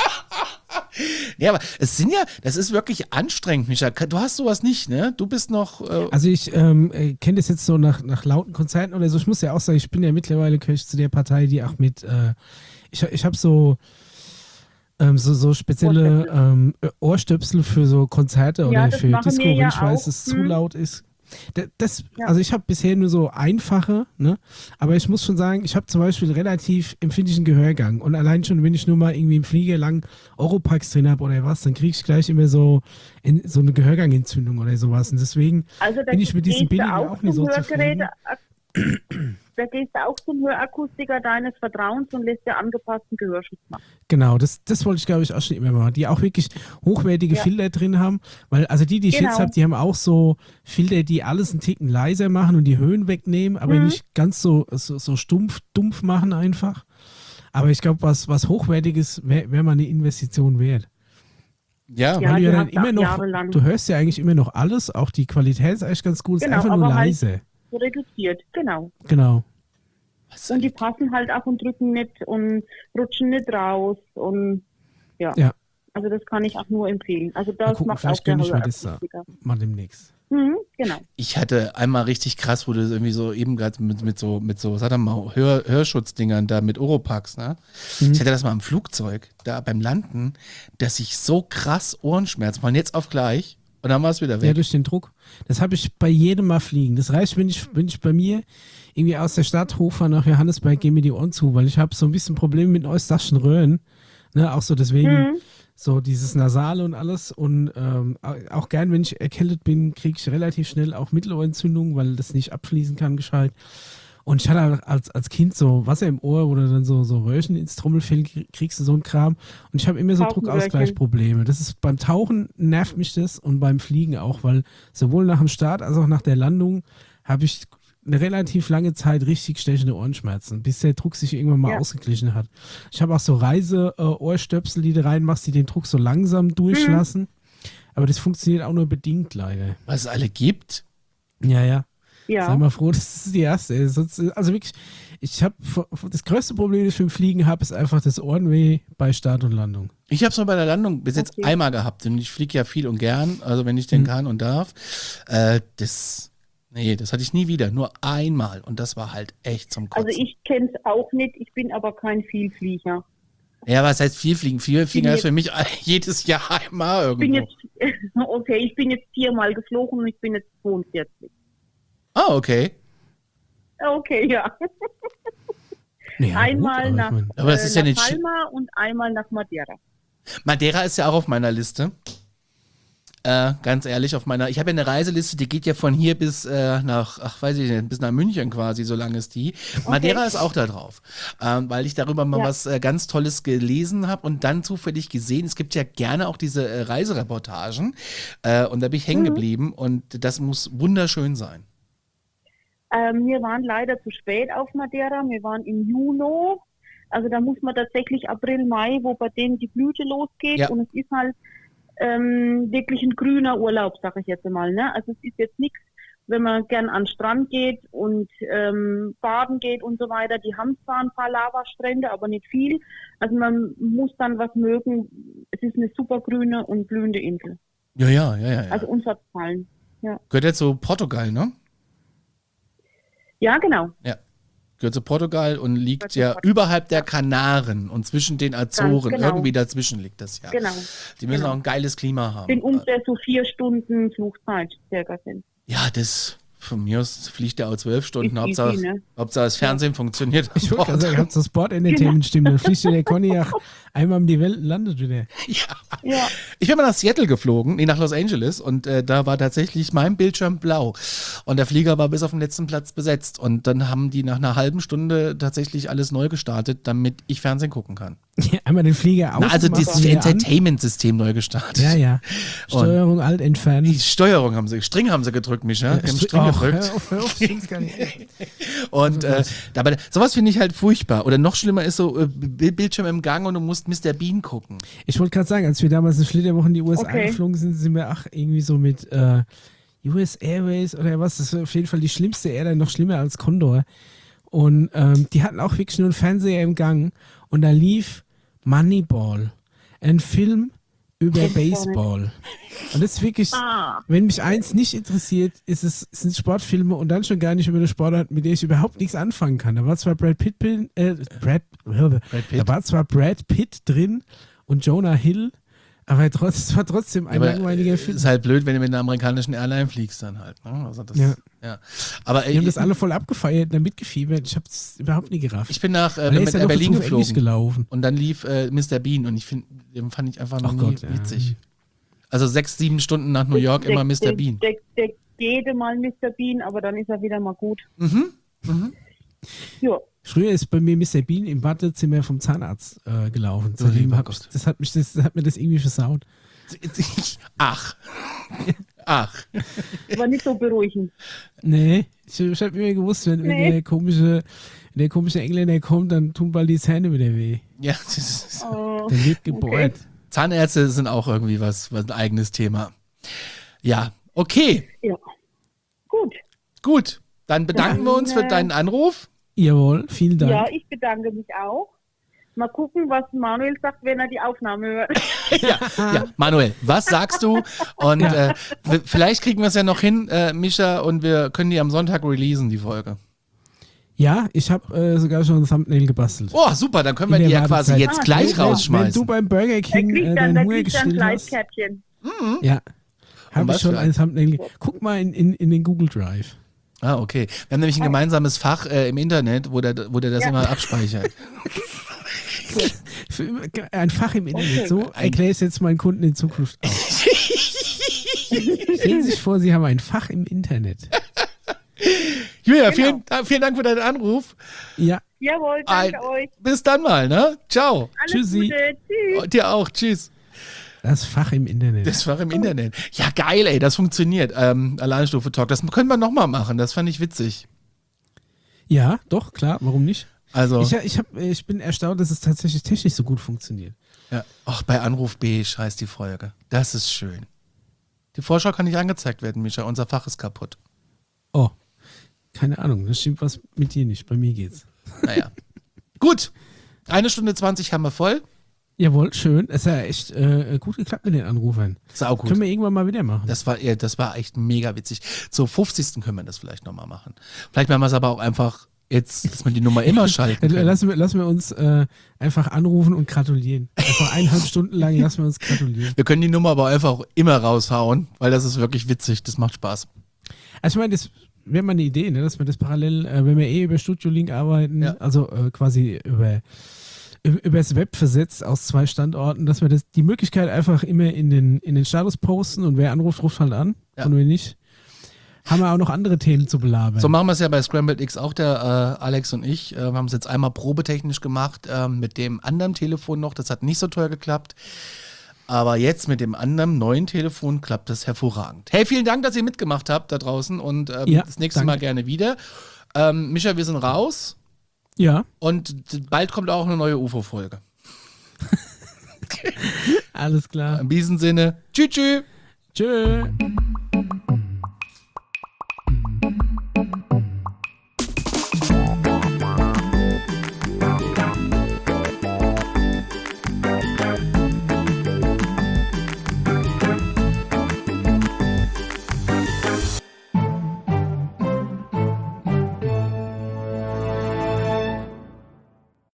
Ja, aber das ist wirklich anstrengend, Micha. Du hast sowas nicht, ne? Du bist noch. Also ich kenne das jetzt so nach lauten Konzerten oder so. Ich muss ja auch sagen, ich bin ja mittlerweile gehöre ich zu der Partei, die auch mit. Ich habe so spezielle Ohrstöpsel für so Konzerte oder für Disco, wenn ich weiß, dass es zu laut ist. Also ich habe bisher nur so einfache, ne? Aber ich muss schon sagen, ich habe zum Beispiel relativ empfindlichen Gehörgang und allein schon, wenn ich nur mal irgendwie im Flieger lang Oropax drin habe oder was, dann kriege ich gleich immer so eine Gehörgangentzündung oder sowas und deswegen bin ich mit diesen billigen auch nicht so zufrieden. Da gehst du auch zum Hörakustiker deines Vertrauens und lässt dir angepassten Gehörschutz machen. Genau, das wollte ich, glaube ich, auch schon immer machen. Die auch wirklich hochwertige Filter drin haben. Weil, also die ich jetzt habe, die haben auch so Filter, die alles einen Ticken leiser machen und die Höhen wegnehmen, aber nicht ganz so dumpf machen einfach. Aber ich glaube, was Hochwertiges wäre mal eine Investition wert. Ja, weil du ja dann hast immer noch, jahrelang. du hörst ja eigentlich immer noch alles, auch die Qualität ist eigentlich ganz gut, ist einfach nur aber leise. Halt reduziert, genau. Genau. Und die passen halt ab und drücken nicht und rutschen nicht raus und ja. Also das kann ich auch nur empfehlen. Also das gucken, macht vielleicht auch der gönne ich mir das Hörakustiker. mal demnächst. Genau. Ich hatte einmal richtig krass, wo du irgendwie so eben gerade mit so, sag doch mal, Hörschutzdingern da mit Oropax, ne? Ich hatte das mal im Flugzeug, da beim Landen, dass ich so krass Ohrenschmerzen von jetzt auf gleich und dann war es wieder weg. Ja, durch den Druck. Das habe ich bei jedem Mal fliegen. Das reicht, wenn ich bei mir irgendwie aus der Stadt hochfahre nach Johannesburg, gehe mir die Ohren zu, weil ich habe so ein bisschen Probleme mit eustachen Röhren. Ne, auch so deswegen so dieses Nasale und alles. Und auch gern, wenn ich erkältet bin, kriege ich relativ schnell auch Mittelohrentzündung, weil das nicht abfließen kann gescheit. Und ich hatte als Kind so Wasser im Ohr, wo du dann so Röhrchen ins Trommelfell kriegst, du so ein Kram. Und ich habe immer so Druckausgleichsprobleme. Das ist beim Tauchen nervt mich das und beim Fliegen auch, weil sowohl nach dem Start als auch nach der Landung habe ich eine relativ lange Zeit richtig stechende Ohrenschmerzen, bis der Druck sich irgendwann mal ausgeglichen hat. Ich habe auch so Reise-Ohrstöpsel, die du reinmachst, die den Druck so langsam durchlassen. Aber das funktioniert auch nur bedingt leider. Was es alle gibt? Ja. Sei mal froh, das ist die erste. Also wirklich, ich habe das größte Problem, das ich beim Fliegen habe, ist einfach das Ohrenweh bei Start und Landung. Ich habe es nur bei der Landung bis jetzt einmal gehabt und ich fliege ja viel und gern, also wenn ich denn kann und darf. Das hatte ich nie wieder, nur einmal und das war halt echt zum Kotzen. Also ich kenne es auch nicht, ich bin aber kein Vielflieger. Ja, was heißt viel fliegen? Viel fliegen heißt für mich jedes Jahr einmal irgendwo. Ich bin jetzt 4-mal geflogen und ich bin jetzt 42. Ah, okay. Okay, ja. Einmal nach Palma und einmal nach Madeira. Madeira ist ja auch auf meiner Liste. Ganz ehrlich, ich habe ja eine Reiseliste, die geht ja von hier bis bis nach München quasi, so lang ist die. Madeira ist auch da drauf, weil ich darüber mal was ganz Tolles gelesen habe und dann zufällig gesehen, es gibt ja gerne auch diese Reisereportagen und da bin ich hängen geblieben und das muss wunderschön sein. Wir waren leider zu spät auf Madeira, wir waren im Juni, also da muss man tatsächlich April, Mai, wo bei denen die Blüte losgeht und es ist halt wirklich ein grüner Urlaub, sage ich jetzt mal. Ne? Also es ist jetzt nichts, wenn man gern an den Strand geht und baden geht und so weiter. Die haben zwar ein paar Lavastrände, aber nicht viel. Also man muss dann was mögen. Es ist eine super grüne und blühende Insel. Ja. Also uns hat es gefallen. Ja. Gehört jetzt zu Portugal, ne? Ja, genau. Ja. Gehört zu Portugal und liegt überhalb der Kanaren und zwischen den Azoren. Genau. Irgendwie dazwischen liegt das ja. Genau. Die müssen auch ein geiles Klima haben. Sind ungefähr so 4 Stunden Flugzeit circa sind. Ja, das von mir aus fliegt der auch 12 Stunden. Ist Hauptsache, easy, ne? Hauptsache das Fernsehen funktioniert. Ich wollte gerade sagen, ihr habt so Sport-Entertainment-Stimmen. Dann fliegt der Conny auch einmal um die Welt und landet wieder. Ja. Ich bin mal nach Seattle geflogen, nach Los Angeles und da war tatsächlich mein Bildschirm blau und der Flieger war bis auf den letzten Platz besetzt und dann haben die nach einer halben Stunde tatsächlich alles neu gestartet, damit ich Fernsehen gucken kann. Ja, einmal den Flieger aus. Also das Entertainment-System neu gestartet. Ja. Steuerung alt entfernen. Die Steuerung String haben sie gedrückt, Micha. Die haben String gedrückt. Hör auf, stimmt's gar nicht. Und aber sowas finde ich halt furchtbar. Oder noch schlimmer ist so Bildschirm im Gang und du musst Mr. Bean gucken. Ich wollte gerade sagen, als wir damals in Flitterwochen in die USA geflogen sind wir irgendwie so mit US Airways oder was. Das war auf jeden Fall die schlimmste Airline, noch schlimmer als Condor. Und die hatten auch wirklich nur einen Fernseher im Gang und da lief Moneyball, ein Film über Baseball. Und das ist wirklich, wenn mich eins nicht interessiert, sind Sportfilme und dann schon gar nicht über eine Sportart, mit der ich überhaupt nichts anfangen kann. Da war zwar Brad Pitt drin und Jonah Hill, aber es war trotzdem ein langweiliger Film. Ist halt blöd, wenn du mit einer amerikanischen Airline fliegst dann halt. Ne? Also das, ja. Aber die haben das alle voll abgefeiert und da mitgefiebert. Ich habe es überhaupt nie gerafft. Ich bin nach mit Berlin geflogen und dann lief Mr. Bean und den fand ich einfach noch nie witzig. Also 6-7 Stunden nach New York immer Mr. Bean. Der geht mal Mr. Bean, aber dann ist er wieder mal gut. Ja. Früher ist bei mir Mr. Bean im Wartezimmer vom Zahnarzt gelaufen. Du lieber Seitdem Gott. das hat mir das irgendwie versaut. Ach. War nicht so beruhigend. Nee, ich habe immer gewusst, wenn der komische Engländer kommt, dann tun bald die Zähne wieder weh. Ja, das ist, Oh, Dann wird gebohrt. Zahnärzte sind auch irgendwie was ein eigenes Thema. Ja, okay. ja. Gut. Gut. Dann bedanken wir uns für deinen Anruf. Jawohl, vielen Dank. Ja, ich bedanke mich auch. Mal gucken, was Manuel sagt, wenn er die Aufnahme hört. Ja, Manuel, was sagst du? Und vielleicht kriegen wir es ja noch hin, Mischa, und wir können die am Sonntag releasen, die Folge. Ja, ich habe sogar schon ein Thumbnail gebastelt. Oh, super, dann können wir In die der ja quasi Wartezeit. jetzt gleich Wenn rausschmeißen. du beim Burger King deinen Hunger gestillt hast. Fleischkärtchen. Ja, habe was ich schon für ein Thumbnail. Guck mal in den Google Drive. Ah, okay. Wir haben nämlich ein gemeinsames Fach im Internet, wo der das immer abspeichert. Ein Fach im Internet. So erkläre ich es jetzt meinen Kunden in Zukunft auch. Stellen Sie sich vor, Sie haben ein Fach im Internet. Julia, vielen Dank für deinen Anruf. Ja, Jawohl, danke euch. Bis dann mal, ne? Ciao. Alles Tschüssi. Gute. Tschüss. Und dir auch. Tschüss. das Fach im Internet. Das war im Internet. Ja, geil, ey, das funktioniert. Alleinstufe-Talk. Das können wir nochmal machen. Das fand ich witzig. Ja, doch, klar, warum nicht? Also, Ich bin erstaunt, dass es tatsächlich technisch so gut funktioniert. ja. Ach, bei Anruf B scheißt die Folge. Das ist schön. Die Vorschau kann nicht angezeigt werden, Mischa. Unser Fach ist kaputt. Oh, keine Ahnung, das stimmt was mit dir nicht. Bei mir geht's. Naja. Gut. 1 Stunde 20 haben wir voll. Jawohl, schön. Es hat ja echt gut geklappt mit den Anrufern. Sau gut. Können wir irgendwann mal wieder machen. Das war echt mega witzig. Zur 50. können wir das vielleicht nochmal machen. Vielleicht machen wir es aber auch einfach jetzt, dass man die Nummer immer schalten kann. Lassen wir uns einfach anrufen und gratulieren. Einfach 1,5 Stunden lang lassen wir uns gratulieren. Wir können die Nummer aber einfach auch immer raushauen, weil das ist wirklich witzig. Das macht Spaß. Also ich meine, das wäre mal eine Idee, ne, dass wir das parallel, wenn wir über Studio Link arbeiten, Ja. also quasi übers Web versetzt aus 2 Standorten, dass wir die Möglichkeit einfach immer in den Status posten und wer anruft, ruft halt an. Ja. Und wenn nicht, haben wir auch noch andere Themen zu belabern. So machen wir es ja bei Scrambled X auch, der Alex und ich. Wir haben es jetzt einmal probetechnisch gemacht mit dem anderen Telefon noch. Das hat nicht so toll geklappt. Aber jetzt mit dem anderen neuen Telefon klappt das hervorragend. Hey, vielen Dank, dass ihr mitgemacht habt da draußen und Ja, das nächste danke. Mal gerne wieder. Mischa, wir sind raus Ja, und bald kommt auch eine neue UFO-Folge. alles klar. In diesem Sinne, tschüss, tschüss. Tschö.